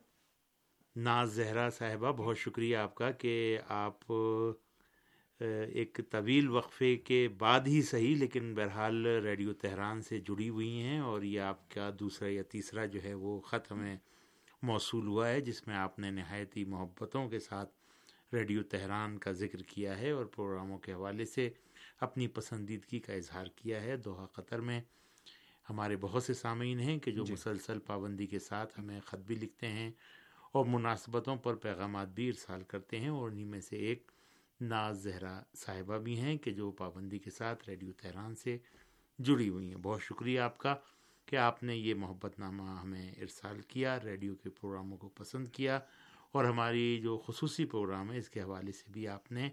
ناز زہرا صاحبہ، بہت شکریہ آپ کا کہ آپ ایک طویل وقفے کے بعد ہی صحیح لیکن بہرحال ریڈیو تہران سے جڑی ہوئی ہیں، اور یہ آپ کا دوسرا یا تیسرا جو ہے وہ خط ہمیں موصول ہوا ہے جس میں آپ نے نہایت ہی محبتوں کے ساتھ ریڈیو تہران کا ذکر کیا ہے اور پروگراموں کے حوالے سے اپنی پسندیدگی کا اظہار کیا ہے. دوحہ قطر میں ہمارے بہت سے سامعین ہیں کہ جو جی. مسلسل پابندی کے ساتھ ہمیں خط بھی لکھتے ہیں اور مناسبتوں پر پیغامات بھی ارسال کرتے ہیں، اور انہیں میں سے ایک ناز زہرا صاحبہ بھی ہیں کہ جو پابندی کے ساتھ ریڈیو تہران سے جڑی ہوئی ہیں. بہت شکریہ آپ کا کہ آپ نے یہ محبت نامہ ہمیں ارسال کیا، ریڈیو کے پروگراموں کو پسند کیا، اور ہماری جو خصوصی پروگرام ہے اس کے حوالے سے بھی آپ نے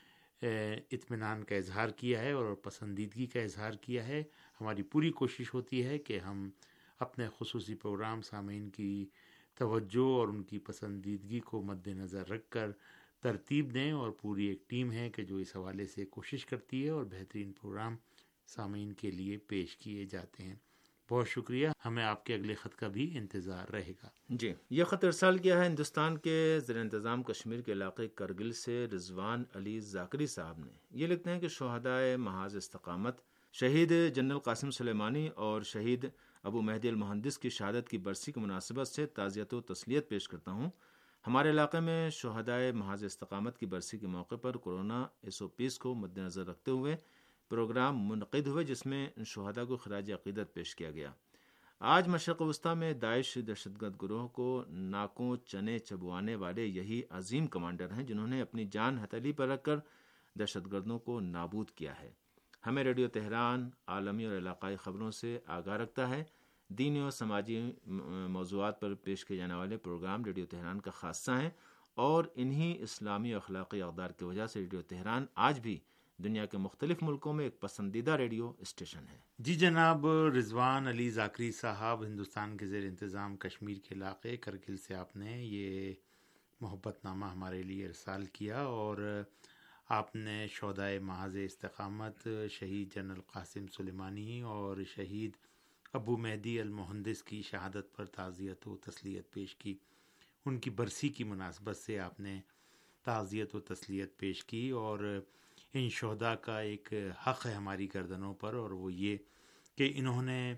اطمینان کا اظہار کیا ہے اور پسندیدگی کا اظہار کیا ہے. ہماری پوری کوشش ہوتی ہے کہ ہم اپنے خصوصی پروگرام سامعین کی توجہ اور ان کی پسندیدگی کو مد نظر رکھ کر ترتیب دیں، اور پوری ایک ٹیم ہے کہ جو اس حوالے سے کوشش کرتی ہے اور بہترین پروگرام سامعین کے لیے پیش کیے جاتے ہیں. بہت شکریہ. ہمیں آپ کے اگلے خط کا بھی انتظار رہے گا. جی یہ خط ارسال کیا ہے ہندوستان کے زیر انتظام کشمیر کے علاقے کرگل سے رضوان علی ذاکری صاحب نے. یہ لکھتے ہیں کہ شہدائے محاذ استقامت شہید جنرل قاسم سلیمانی اور شہید ابو مہدی المہندس کی شہادت کی برسی کی مناسبت سے تعزیت و تسلیت پیش کرتا ہوں. ہمارے علاقے میں شہدائے محاذ استقامت کی برسی کے موقع پر کورونا ایس او پیز کو مد نظر رکھتے ہوئے پروگرام منعقد ہوئے جس میں شہداء کو خراج عقیدت پیش کیا گیا. آج مشرق وسطیٰ میں داعش دہشت گرد گروہ کو ناکوں چنے چبوانے والے یہی عظیم کمانڈر ہیں جنہوں نے اپنی جان ہتھیلی پر رکھ کر دہشت گردوں کو نابود کیا ہے. ہمیں ریڈیو تہران عالمی اور علاقائی خبروں سے آگاہ رکھتا ہے. دینی اور سماجی موضوعات پر پیش کیے جانے والے پروگرام ریڈیو تہران کا خاصہ ہیں، اور انہی اسلامی و اخلاقی اقدار کی وجہ سے ریڈیو تہران آج بھی دنیا کے مختلف ملکوں میں ایک پسندیدہ ریڈیو اسٹیشن ہے. جی جناب رضوان علی ذاکری صاحب، ہندوستان کے زیر انتظام کشمیر کے علاقے کرگل سے آپ نے یہ محبت نامہ ہمارے لیے ارسال کیا، اور آپ نے شہدائے محاذ استقامت شہید جنرل قاسم سلیمانی اور شہید ابو مہدی المہندس کی شہادت پر تعزیت و تسلیت پیش کی. ان کی برسی کی مناسبت سے آپ نے تعزیت و تسلیت پیش کی، اور ان شہداء کا ایک حق ہے ہماری گردنوں پر، اور وہ یہ کہ انہوں نے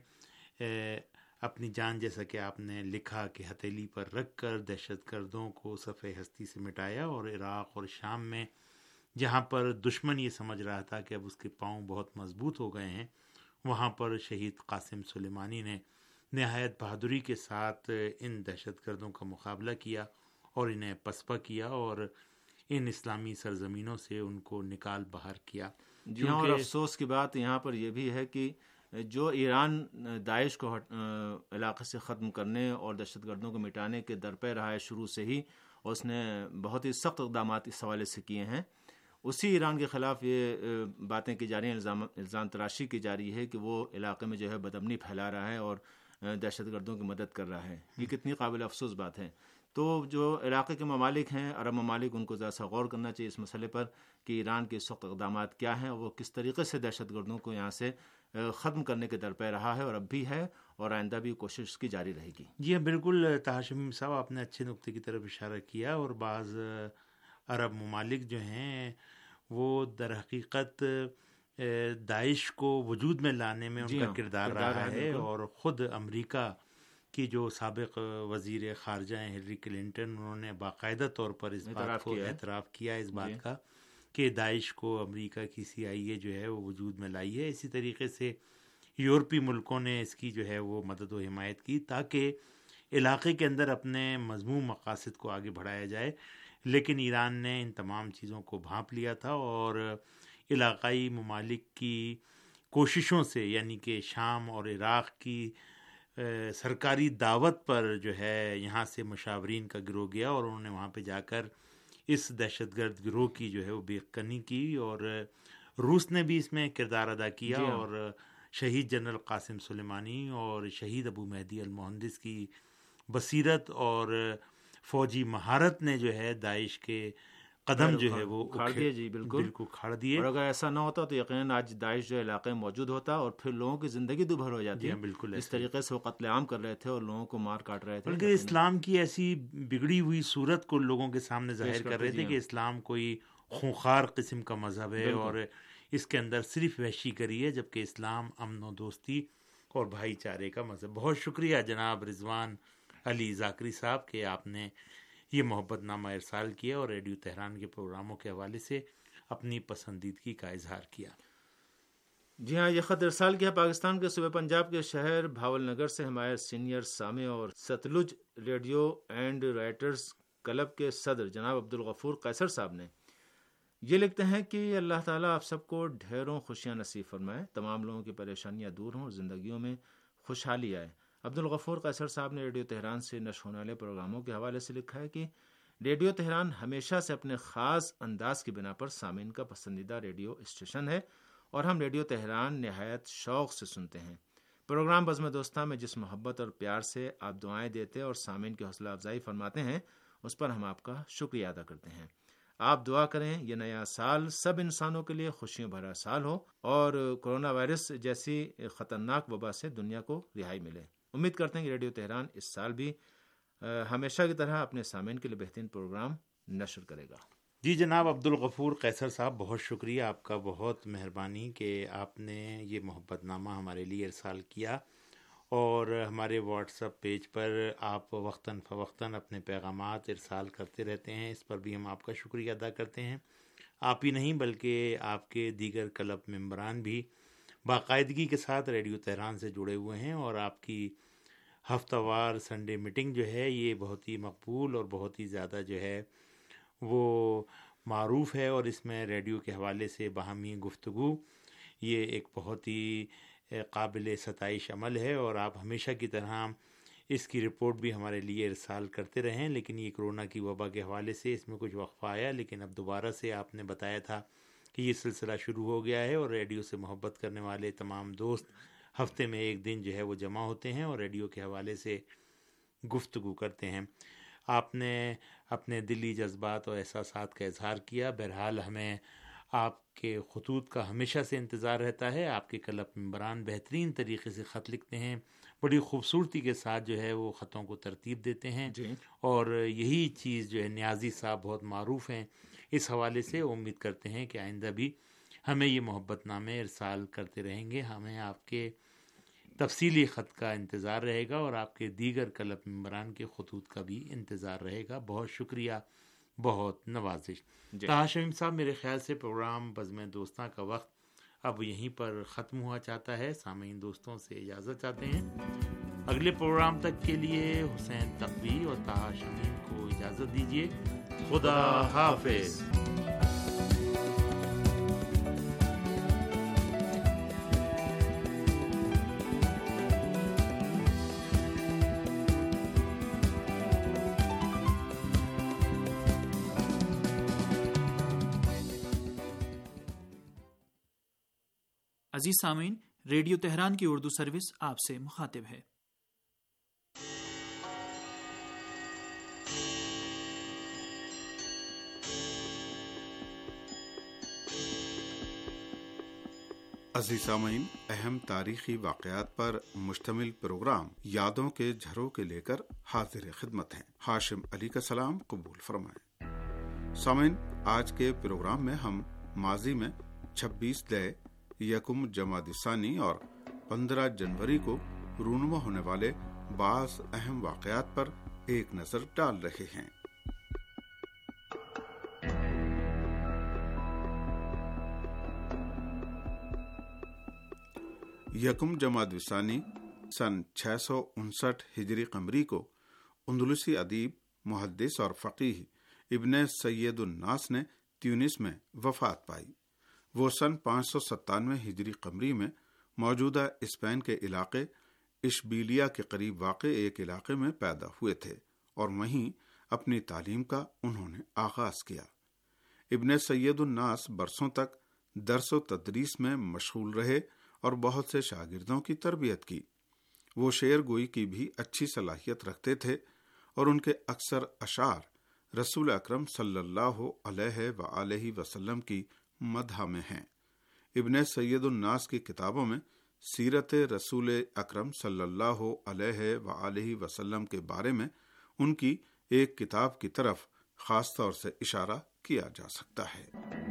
اپنی جان، جیسا کہ آپ نے لکھا، کہ ہتھیلی پر رکھ کر دہشت گردوں کو صفحہ ہستی سے مٹایا، اور عراق اور شام میں جہاں پر دشمن یہ سمجھ رہا تھا کہ اب اس کے پاؤں بہت مضبوط ہو گئے ہیں، وہاں پر شہید قاسم سلیمانی نے نہایت بہادری کے ساتھ ان دہشت گردوں کا مقابلہ کیا اور انہیں پسپا کیا، اور ان اسلامی سرزمینوں سے ان کو نکال باہر کیا. جی ہاں، اور افسوس کی بات یہاں پر یہ بھی ہے کہ جو ایران داعش کو علاقے سے ختم کرنے اور دہشت گردوں کو مٹانے کے درپے رہا ہے شروع سے ہی، اور اس نے بہت ہی سخت اقدامات اس حوالے سے کیے ہیں، اسی ایران کے خلاف یہ باتیں کی جا رہی ہیں، الزام الزام تراشی کی جا رہی ہے کہ وہ علاقے میں جو ہے بدامنی پھیلا رہا ہے اور دہشت گردوں کی مدد کر رہا ہے. یہ کتنی قابل افسوس بات ہے. تو جو علاقے کے ممالک ہیں، عرب ممالک، ان کو ذرا سا غور کرنا چاہیے اس مسئلے پر کہ ایران کے سخت اقدامات کیا ہیں اور وہ کس طریقے سے دہشت گردوں کو یہاں سے ختم کرنے کے در پہ رہا ہے، اور اب بھی ہے اور آئندہ بھی کوشش کی جاری رہے گی. جی ہاں بالکل طاہر شمیم صاحب، آپ نے اچھے نقطے کی طرف اشارہ کیا. اور بعض عرب ممالک جو ہیں وہ در حقیقت داعش کو وجود میں لانے میں ان جی کا ہاں، کردار کردار رہا ہے ہے. بالکل. اور خود امریکہ کی جو سابق وزیر خارجہ ہیں ہلری کلنٹن، انہوں نے باقاعدہ طور پر اس بات اعتراف کو کیا ہے. اعتراف کیا اس بات جی. کا کہ داعش کو امریکہ کی سی آئی اے جو ہے وہ وجود میں لائی ہے. اسی طریقے سے یورپی ملکوں نے اس کی جو ہے وہ مدد و حمایت کی تاکہ علاقے کے اندر اپنے مذموم مقاصد کو آگے بڑھایا جائے. لیکن ایران نے ان تمام چیزوں کو بھانپ لیا تھا اور علاقائی ممالک کی کوششوں سے، یعنی کہ شام اور عراق کی سرکاری دعوت پر جو ہے یہاں سے مشاورین کا گروہ گیا اور انہوں نے وہاں پہ جا کر اس دہشت گرد گروہ کی جو ہے وہ بے کنی کی. اور روس نے بھی اس میں کردار ادا کیا. جی ہاں. اور شہید جنرل قاسم سلیمانی اور شہید ابو مہدی المہندس کی بصیرت اور فوجی مہارت نے جو ہے داعش کے قدم جو ہے وہ کھاڑ دیے. جی بالکل بالکل کھاڑ دیے. اور اگر ایسا نہ ہوتا تو یقیناً آج داعش جو علاقے میں موجود ہوتا اور پھر لوگوں کی زندگی دوبھر ہو جاتی. جی ہاں بالکل. اس طریقے سے وہ قتل عام کر رہے تھے اور لوگوں کو مار کاٹ رہے تھے. بلکہ اسلام کی ایسی بگڑی ہوئی صورت کو لوگوں کے سامنے ظاہر کر رہے تھے کہ اسلام کوئی خونخوار قسم کا مذہب ہے اور اس کے اندر صرف وحشی گری ہے، جبکہ اسلام امن و دوستی اور بھائی چارے کا مذہب. بہت شکریہ جناب رضوان علی ذاکری صاحب کہ آپ نے یہ محبت نامہ ارسال کیا اور ریڈیو تہران کے پروگراموں کے حوالے سے اپنی پسندیدگی کا اظہار کیا. جی ہاں، یہ خط ارسال کیا پاکستان کے صوبے پنجاب کے شہر بھاول نگر سے ہمارے سینئر سامع اور Sutlej radio and writers club کے صدر جناب عبدالغفور قیصر صاحب نے. یہ لکھتے ہیں کہ اللہ تعالیٰ آپ سب کو ڈھیروں خوشیاں نصیب فرمائے، تمام لوگوں کی پریشانیاں دور ہوں اور زندگیوں میں خوشحالی آئے. عبدالغفور قیصر صاحب نے ریڈیو تہران سے نشر ہونے والے پروگراموں کے حوالے سے لکھا ہے کہ ریڈیو تہران ہمیشہ سے اپنے خاص انداز کی بنا پر سامعین کا پسندیدہ ریڈیو اسٹیشن ہے اور ہم ریڈیو تہران نہایت شوق سے سنتے ہیں. پروگرام بزم دوستاں میں جس محبت اور پیار سے آپ دعائیں دیتے اور سامعین کی حوصلہ افزائی فرماتے ہیں، اس پر ہم آپ کا شکریہ ادا کرتے ہیں. آپ دعا کریں یہ نیا سال سب انسانوں کے لیے خوشیوں بھرا سال ہو اور کورونا وائرس جیسی خطرناک وبا سے دنیا کو رہائی ملے. امید کرتے ہیں کہ ریڈیو تہران اس سال بھی ہمیشہ کی طرح اپنے سامعین کے لیے بہترین پروگرام نشر کرے گا. جی جناب عبدالغفور قیصر صاحب، بہت شکریہ آپ کا، بہت مہربانی کہ آپ نے یہ محبت نامہ ہمارے لیے ارسال کیا اور ہمارے واٹس ایپ پیج پر آپ وقتاً فوقتاً اپنے پیغامات ارسال کرتے رہتے ہیں. اس پر بھی ہم آپ کا شکریہ ادا کرتے ہیں. آپ ہی نہیں بلکہ آپ کے دیگر کلب ممبران بھی باقاعدگی کے ساتھ ریڈیو تہران سے جڑے ہوئے ہیں اور آپ کی ہفتہ وار سنڈے میٹنگ جو ہے یہ بہت ہی مقبول اور بہت ہی زیادہ جو ہے وہ معروف ہے. اور اس میں ریڈیو کے حوالے سے باہمی گفتگو یہ ایک بہت ہی قابل ستائش عمل ہے اور آپ ہمیشہ کی طرح اس کی رپورٹ بھی ہمارے لیے ارسال کرتے رہیں. لیکن یہ کرونا کی وبا کے حوالے سے اس میں کچھ وقفہ آیا، لیکن اب دوبارہ سے آپ نے بتایا تھا کہ یہ سلسلہ شروع ہو گیا ہے اور ریڈیو سے محبت کرنے والے تمام دوست ہفتے میں ایک دن جو ہے وہ جمع ہوتے ہیں اور ریڈیو کے حوالے سے گفتگو کرتے ہیں. آپ نے اپنے دلی جذبات اور احساسات کا اظہار کیا. بہرحال ہمیں آپ کے خطوط کا ہمیشہ سے انتظار رہتا ہے. آپ کے کلب ممبران بہترین طریقے سے خط لکھتے ہیں، بڑی خوبصورتی کے ساتھ جو ہے وہ خطوں کو ترتیب دیتے ہیں جی. اور یہی چیز جو ہے نیازی صاحب بہت معروف ہیں اس حوالے سے. امید کرتے ہیں کہ آئندہ بھی ہمیں یہ محبت نامے ارسال کرتے رہیں گے. ہمیں آپ کے تفصیلی خط کا انتظار رہے گا اور آپ کے دیگر کلب ممبران کے خطوط کا بھی انتظار رہے گا. بہت شکریہ، بہت نوازش. جی. طاہر شمیم صاحب، میرے خیال سے پروگرام بزم دوستاں کا وقت اب یہیں پر ختم ہوا چاہتا ہے. سامعین دوستوں سے اجازت چاہتے ہیں. اگلے پروگرام تک کے لیے حسین تقوی اور طاہر شمیم کو اجازت دیجیے. خدا حافظ. عزیز سامعین، ریڈیو تہران کی اردو سروس آپ سے مخاطب ہے. عزیز سامعین، اہم تاریخی واقعات پر مشتمل پروگرام یادوں کے جھروکے لے کر حاضر خدمت ہیں۔ ہاشم علی کا سلام قبول فرمائیں۔ سامعین، آج کے پروگرام میں ہم ماضی میں چھبیس دے، یکم جمادی ثانی اور پندرہ جنوری کو رونما ہونے والے بعض اہم واقعات پر ایک نظر ڈال رہے ہیں۔ یکم جمادی ثانی سن چھ سو انسٹھ ہجری قمری کو اندلسی ادیب، محدث اور فقیہ ابن سید الناس نے تیونس میں وفات پائی۔ وہ سن پانچ سو ستانوے ہجری قمری میں موجودہ اسپین کے علاقے اشبیلیا کے قریب واقع ایک علاقے میں پیدا ہوئے تھے اور وہیں اپنی تعلیم کا انہوں نے آغاز کیا۔ ابن سید الناس برسوں تک درس و تدریس میں مشغول رہے اور بہت سے شاگردوں کی تربیت کی۔ وہ شعر گوئی کی بھی اچھی صلاحیت رکھتے تھے اور ان کے اکثر اشعار رسول اکرم صلی اللہ علیہ وآلہ وسلم کی مدح میں ہیں۔ ابن سید الناس کی کتابوں میں سیرت رسول اکرم صلی اللہ علیہ وآلہ وسلم کے بارے میں ان کی ایک کتاب کی طرف خاص طور سے اشارہ کیا جا سکتا ہے۔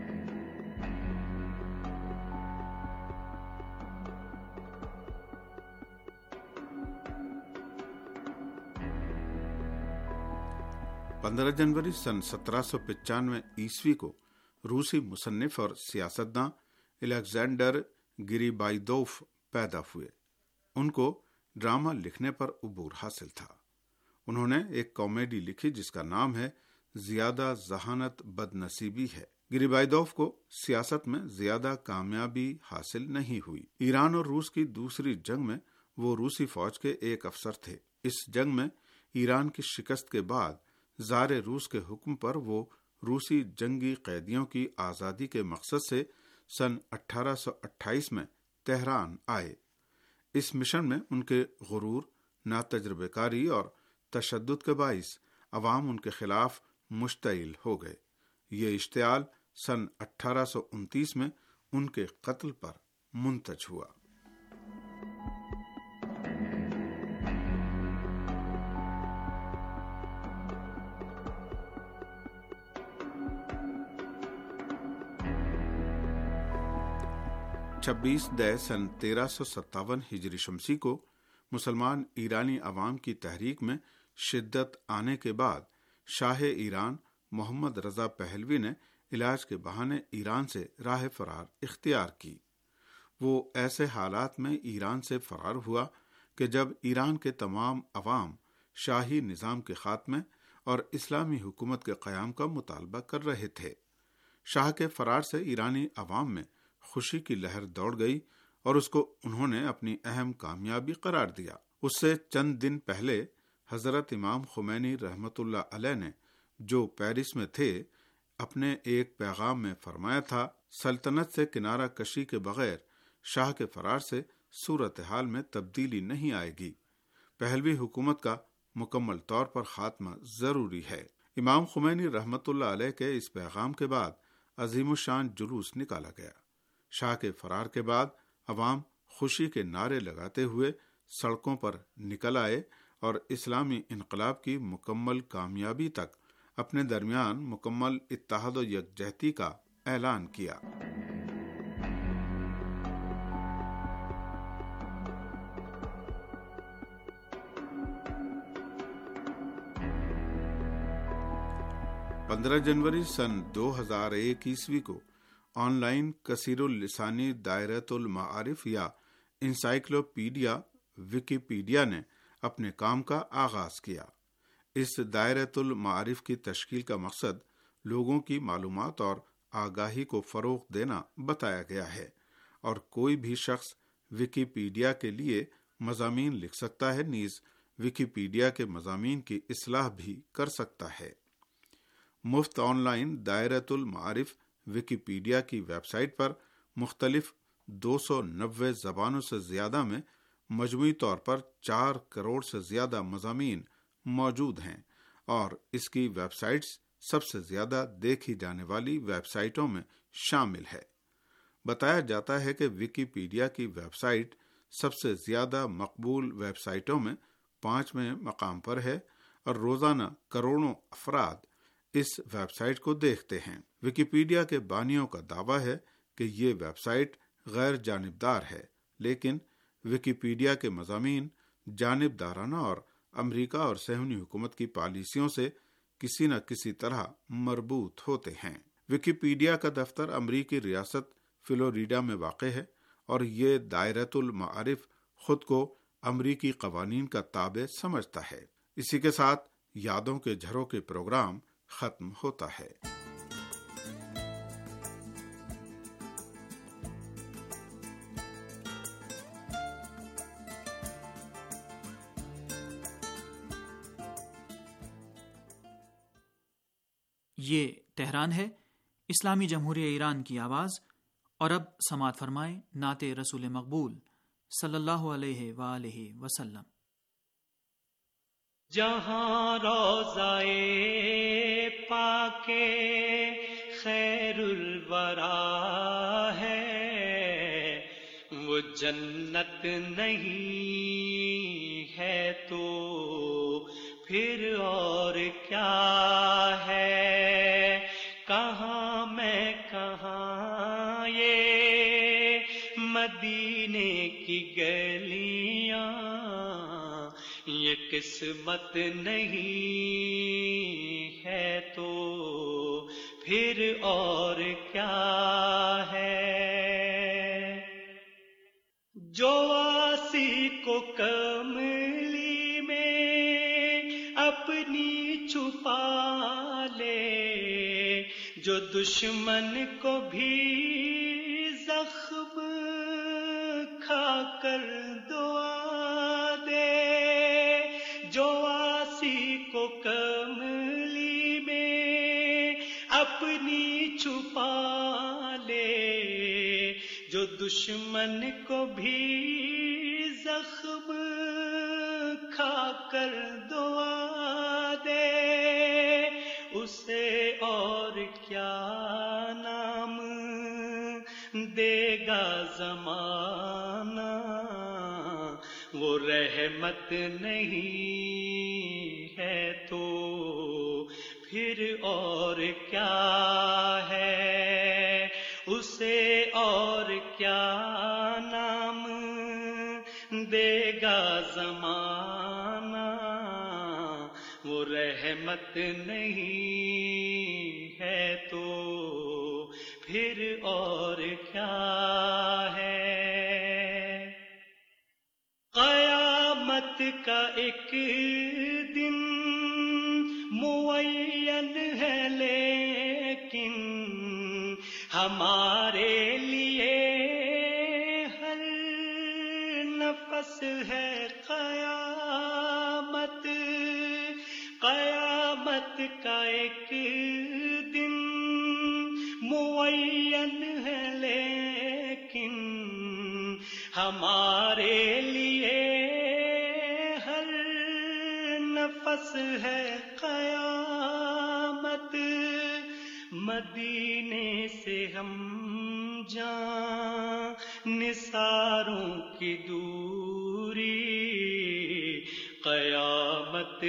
پندرہ جنوری سن سترہ سو پچانوے عیسوی کو روسی مصنف اور سیاستداں الیگزینڈر گریبایدوف پیدا ہوئے۔ ان کو ڈرامہ لکھنے پر عبور حاصل تھا۔ انہوں نے ایک کامیڈی لکھی جس کا نام ہے زیادہ ذہانت بد نصیبی ہے۔ گریبایدوف کو سیاست میں زیادہ کامیابی حاصل نہیں ہوئی۔ ایران اور روس کی دوسری جنگ میں وہ روسی فوج کے ایک افسر تھے۔ اس جنگ میں ایران کی شکست کے بعد زار روس کے حکم پر وہ روسی جنگی قیدیوں کی آزادی کے مقصد سے سن اٹھارہ سو اٹھائیس میں تہران آئے۔ اس مشن میں ان کے غرور، ناتجربہ کاری اور تشدد کے باعث عوام ان کے خلاف مشتعل ہو گئے۔ یہ اشتعال سن اٹھارہ سو انتیس میں ان کے قتل پر منتج ہوا۔ چھبیس دے سن تیرہ سو ستاون ہجری شمسی کو مسلمان ایرانی عوام کی تحریک میں شدت آنے کے بعد شاہ ایران محمد رضا پہلوی نے علاج کے بہانے ایران سے راہ فرار اختیار کی۔ وہ ایسے حالات میں ایران سے فرار ہوا کہ جب ایران کے تمام عوام شاہی نظام کے خاتمے اور اسلامی حکومت کے قیام کا مطالبہ کر رہے تھے۔ شاہ کے فرار سے ایرانی عوام میں خوشی کی لہر دوڑ گئی اور اس کو انہوں نے اپنی اہم کامیابی قرار دیا۔ اس سے چند دن پہلے حضرت امام خمینی رحمت اللہ علیہ نے جو پیرس میں تھے اپنے ایک پیغام میں فرمایا تھا، سلطنت سے کنارہ کشی کے بغیر شاہ کے فرار سے صورتحال میں تبدیلی نہیں آئے گی۔ پہلوی حکومت کا مکمل طور پر خاتمہ ضروری ہے۔ امام خمینی رحمت اللہ علیہ کے اس پیغام کے بعد عظیم الشان جلوس نکالا گیا۔ شاہ کے فرار کے بعد عوام خوشی کے نعرے لگاتے ہوئے سڑکوں پر نکل آئے اور اسلامی انقلاب کی مکمل کامیابی تک اپنے درمیان مکمل اتحاد و یکجہتی کا اعلان کیا۔ پندرہ جنوری سن دو ہزار ایک عیسوی کو آن لائن کثیر اللسانی دائرۃ المعارف یا انسائکلوپیڈیا ویکیپیڈیا نے اپنے کام کا آغاز کیا۔ اس دائرۃ المعارف کی تشکیل کا مقصد لوگوں کی معلومات اور آگاہی کو فروغ دینا بتایا گیا ہے، اور کوئی بھی شخص ویکیپیڈیا کے لیے مضامین لکھ سکتا ہے، نیز ویکیپیڈیا کے مضامین کی اصلاح بھی کر سکتا ہے۔ مفت آن لائن دائرۃ المعارف ویکیپیڈیا کی ویب سائٹ پر مختلف دو سو نوے زبانوں سے زیادہ میں مجموعی طور پر چار کروڑ سے زیادہ مضامین موجود ہیں، اور اس کی ویب سائٹس سب سے زیادہ دیکھی جانے والی ویب سائٹوں میں شامل ہے۔ بتایا جاتا ہے کہ ویکیپیڈیا کی ویب سائٹ سب سے زیادہ مقبول ویب سائٹوں میں پانچویں مقام پر ہے اور روزانہ کروڑوں افراد اس ویب سائٹ کو دیکھتے ہیں۔ ویکیپیڈیا کے بانیوں کا دعویٰ ہے کہ یہ ویب سائٹ غیر جانبدار ہے، لیکن ویکیپیڈیا کے مضامین جانبدارانہ اور امریکہ اور صہیونی حکومت کی پالیسیوں سے کسی نہ کسی طرح مربوط ہوتے ہیں۔ ویکیپیڈیا کا دفتر امریکی ریاست فلوریڈا میں واقع ہے اور یہ دائرۃ المعارف خود کو امریکی قوانین کا تابع سمجھتا ہے۔ اسی کے ساتھ یادوں کے جھروں کے پروگرام ختم ہوتا ہے۔ یہ تہران ہے، اسلامی جمہوریہ ایران کی آواز، اور اب سماعت فرمائیں نعت رسول مقبول صلی اللہ علیہ وآلہ وسلم۔ جہاں روضائے پاک خیر الورا ہے وہ جنت نہیں ہے تو پھر اور کیا ہے، کہاں میں کہاں یہ مدینے کی گلیاں، یہ قسمت نہیں ہے تو پھر اور کیا ہے، جو آسی کو کملی میں اپنی چھپا لے، جو دشمن کو بھی زخم کھا کر دعا دے، جو آسی کو کملی میں اپنی چھپا لے، جو دشمن کو بھی زخم کھا کر دعا دے، اسے اور کیا نام دے گا زمانہ، وہ رحمت نہیں ہے تو پھر اور کیا ہے، اسے اور کیا نام دے گا زمانہ، وہ رحمت نہیں ہے تو پھر اور کیا ہے، قیامت کا ایک دن معین ہے لیکن ہمارے لیے ہر نفس ہے قیامت، قیامت کا ایک دن معین ہے لیکن ہمارے لیے ہر نفس ہے قیامت، مدینے سے ہم جان نثاروں کی دوری، قیامت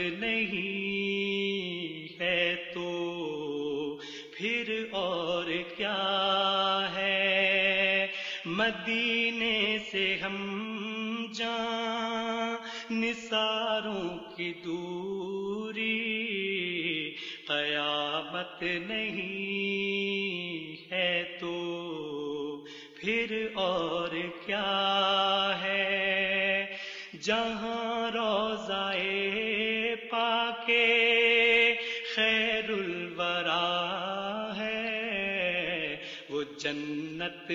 نہیں ہے تو پھر اور کیا ہے، مدینے سے ہم جان نثاروں کی دوری، قیامت نہیں ہے تو پھر اور کیا ہے، جہاں روضائے پاک خیر الورا ہے وہ جنت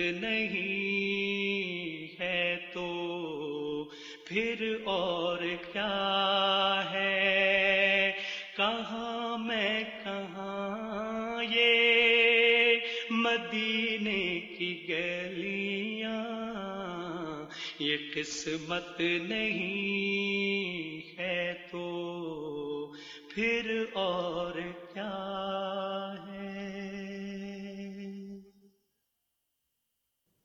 نہیں ہے تو پھر اور کیا ہے، کہاں میں کہاں یہ مدینے کی گلیاں، یہ قسمت نہیں ہے تو پھر اور کیا ہے۔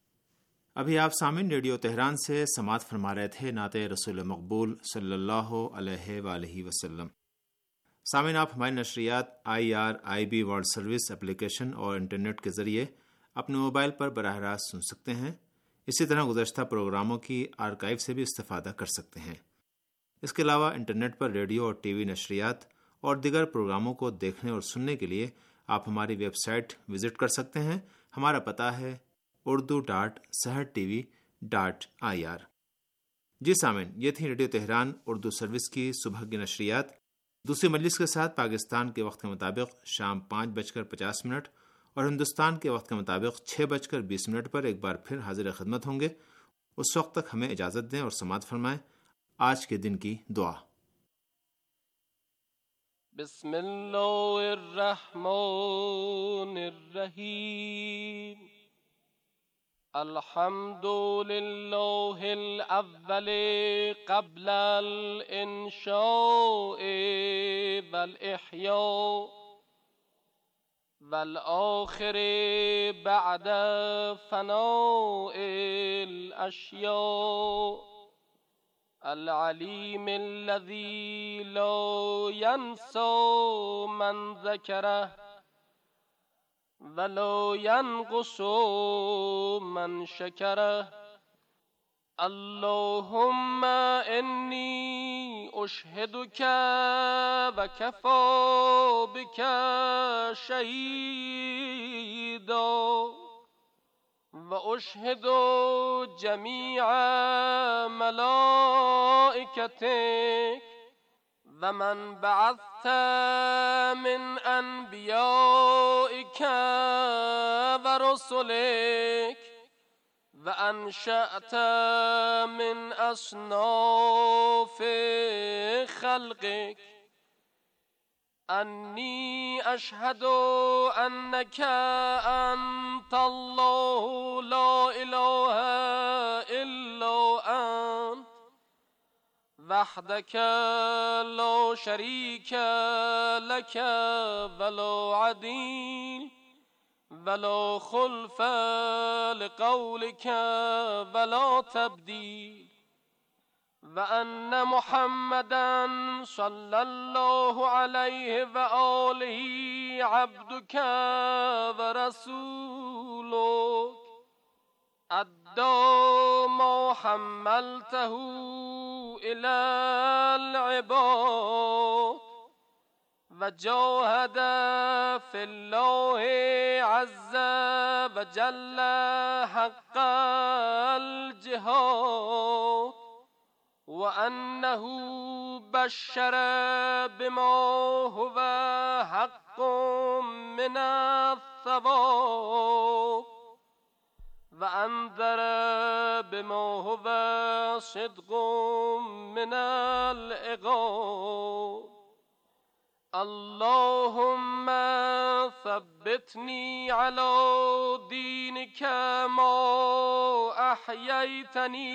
अभी आप सामिन रेडियो तेहरान से समात फरमा रहे थे नाते रसूल मकबूल सल्लल्लाहु अलैहि वसल्लम। सामिन, आप हमारी नशरियात I R I B world service application और इंटरनेट के ज़रिए अपने मोबाइल पर बराह रास्त सुन सकते हैं। इसी तरह गुज़श्ता प्रोग्रामों की आर्काइव से भी इस्तेफ़ादा कर सकते हैं। इसके अलावा इंटरनेट पर रेडियो और टीवी नशरियात और दीगर प्रोग्रामों को देखने और सुनने के लिए आप हमारी वेबसाइट विज़िट कर सकते हैं। हमारा पता है Urdu dot Sahar T V dot I R. जी सामिन, ये थी रेडियो तेहरान उर्दू सर्विस की सुबह की नशरियात। दूसरी मजलिस के साथ पाकिस्तान के वक्त के मुताबिक शाम पाँच बजकर पचास मिनट और हिंदुस्तान के वक्त के मुताबिक छः बजकर बीस मिनट पर एक बार फिर हाजिर खिदमत होंगे। उस वक्त तक हमें इजाज़त दें और समात फरमाएं आज के दिन की दुआ। बिस्मिल्लाहिर्रहमानिर्रहीम। अल्हम्दुलिल्लाहिल अव्वल क़ब्लल इंशाए वल इह्या वल आखिर बअद फ़नाइल अशिया अल अलीमिल्लज़ी ला यंसा मन ज़करह वलो यनक़ुसु मन शकरह। अल्लाहुम्मा इन्नी उशहिदुका व कफ़ा बिका शहीदा व उशहिदु जमीअ मलाइकतिक व मन बअस्ता मिन अनबियाइका व रुसुलिक व अनशअता मिन अस्नाफि खल्क़िक अन्नी अशहदु अन्नका अंतल्लाहु ला इलाहा इल्ला अंत वहदका ला शरीका लका वला अदील वला खुल्फा लिक़ौलिका वला तब्दील व अन्न मुहम्मदन सल्लल्लाहु अलैहि व आलिहि अब्दुका व रसूलुक अद्दा मा हम्मलतहु इलल इबाद व जाहदा फिल्लाहि अज़्ज़ा व जल्ला हक़्क़ल जिहाद व अन्नहु बश्शर बिमा हुवा हक़्क़ुम मिनस्सवाब व अंज़र बिमा हुवा सिद्क़ुम मिनल इक़ाब। अल्लाहुम्मा सब्बितनी अला दीनिका मा अह्यैतनी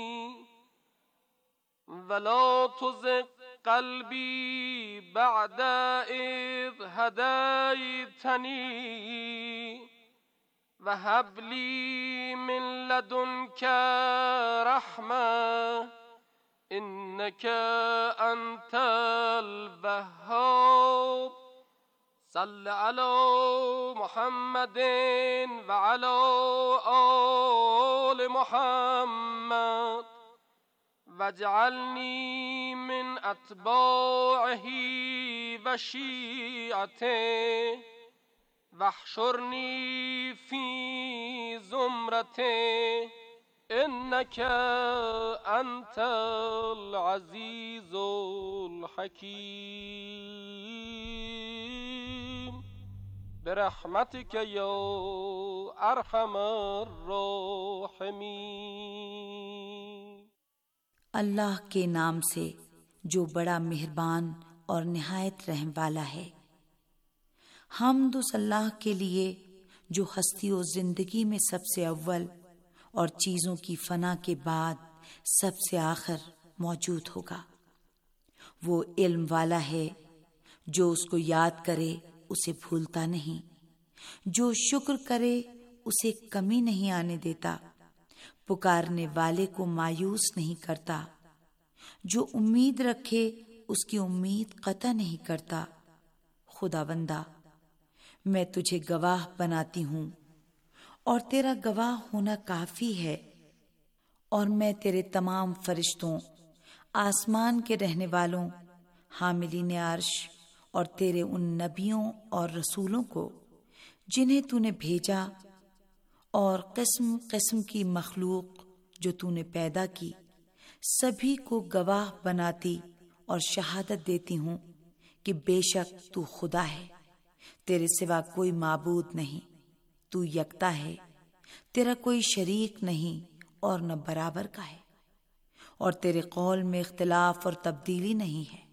वला तुज़िग़ क़ल्बी बअद इज़ हदैतनी वहब ली मिन लदुनका रहमा इन्नका अंतल वह्हाब। सल्लि अला मुहम्मदिन व अला आलि मुहम्मद वजअलनी मिन अत्बाइही व शीअतिही वहशुरनी फी ज़ुमरतिही इन्नका अंतल अज़ीज़ुल हकीम बिरहमतिका या अरहमर राहिमीन। अल्लाह के नाम से जो बड़ा मेहरबान और निहायत रहम वाला है। हम्द उस अल्लाह के लिए जो हस्ती और जिंदगी में सबसे अव्वल और चीज़ों की फना के बाद सबसे आखिर मौजूद होगा। वो इल्म वाला है, जो उसको याद करे उसे भूलता नहीं, जो शुक्र करे उसे कमी नहीं आने देता, پکارنے والے کو مایوس نہیں کرتا، جو امید رکھے اس کی امید قطع نہیں کرتا۔ خداوندا، میں تجھے گواہ بناتی ہوں اور تیرا گواہ ہونا کافی ہے، اور میں تیرے تمام فرشتوں، آسمان کے رہنے والوں، حاملین عرش اور تیرے ان نبیوں اور رسولوں کو جنہیں تو نے بھیجا، اور قسم قسم کی مخلوق جو تو نے پیدا کی، سبھی کو گواہ بناتی اور شہادت دیتی ہوں کہ بے شک تو خدا ہے، تیرے سوا کوئی معبود نہیں، تو یکتا ہے، تیرا کوئی شریک نہیں اور نہ برابر کا ہے، اور تیرے قول میں اختلاف اور تبدیلی نہیں ہے۔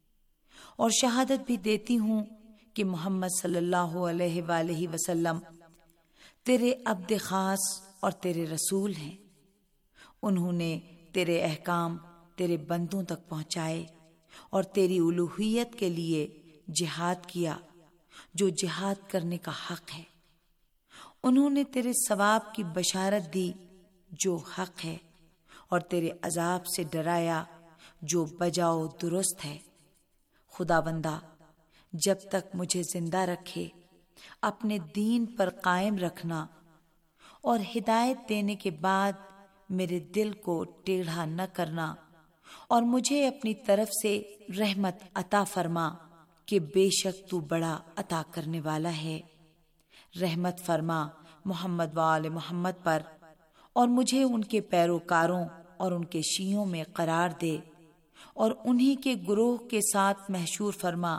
اور شہادت بھی دیتی ہوں کہ محمد صلی اللہ علیہ وآلہ وسلم تیرے عبد خاص اور تیرے رسول ہیں۔ انہوں نے تیرے احکام تیرے بندوں تک پہنچائے اور تیری الوہیت کے لیے جہاد کیا، جو جہاد کرنے کا حق ہے۔ انہوں نے تیرے ثواب کی بشارت دی جو حق ہے، اور تیرے عذاب سے ڈرایا جو بجاؤ درست ہے۔ خداوندا، جب تک مجھے زندہ رکھے اپنے دین پر قائم رکھنا، اور ہدایت دینے کے بعد میرے دل کو ٹیڑھا نہ کرنا، اور مجھے اپنی طرف سے رحمت عطا فرما کہ بے شک تو بڑا عطا کرنے والا ہے۔ رحمت فرما محمد و آل محمد پر، اور مجھے ان کے پیروکاروں اور ان کے شیعوں میں قرار دے، اور انہی کے گروہ کے ساتھ محشور فرما۔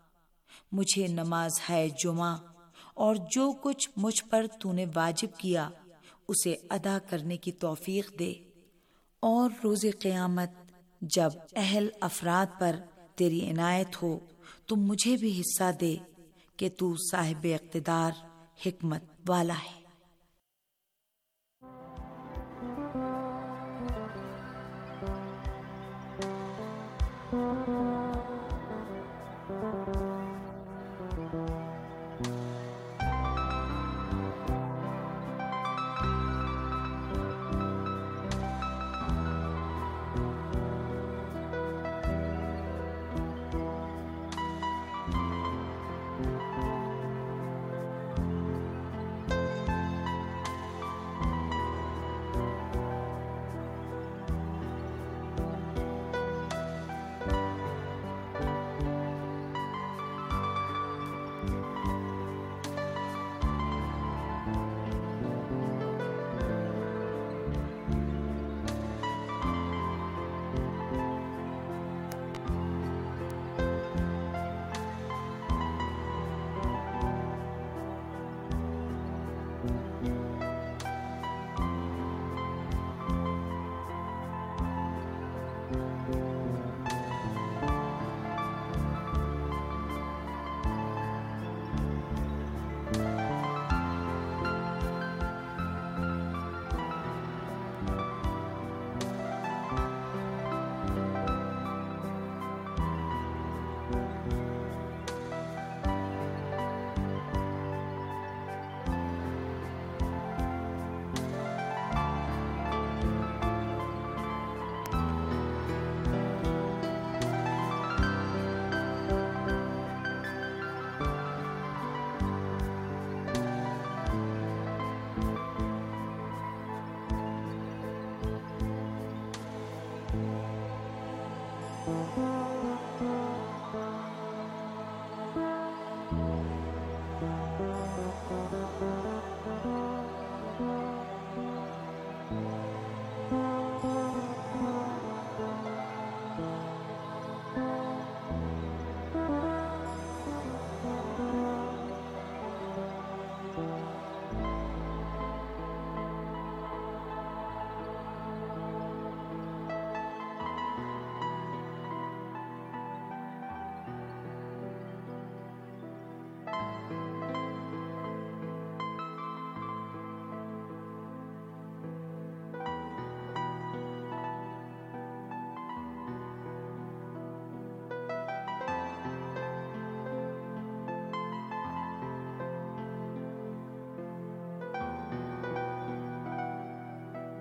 مجھے نماز ہے جمعہ اور جو کچھ مجھ پر تو نے واجب کیا اسے ادا کرنے کی توفیق دے، اور روز قیامت جب اہل افراد پر تیری عنایت ہو تو مجھے بھی حصہ دے کہ تو صاحب اقتدار، حکمت والا ہے۔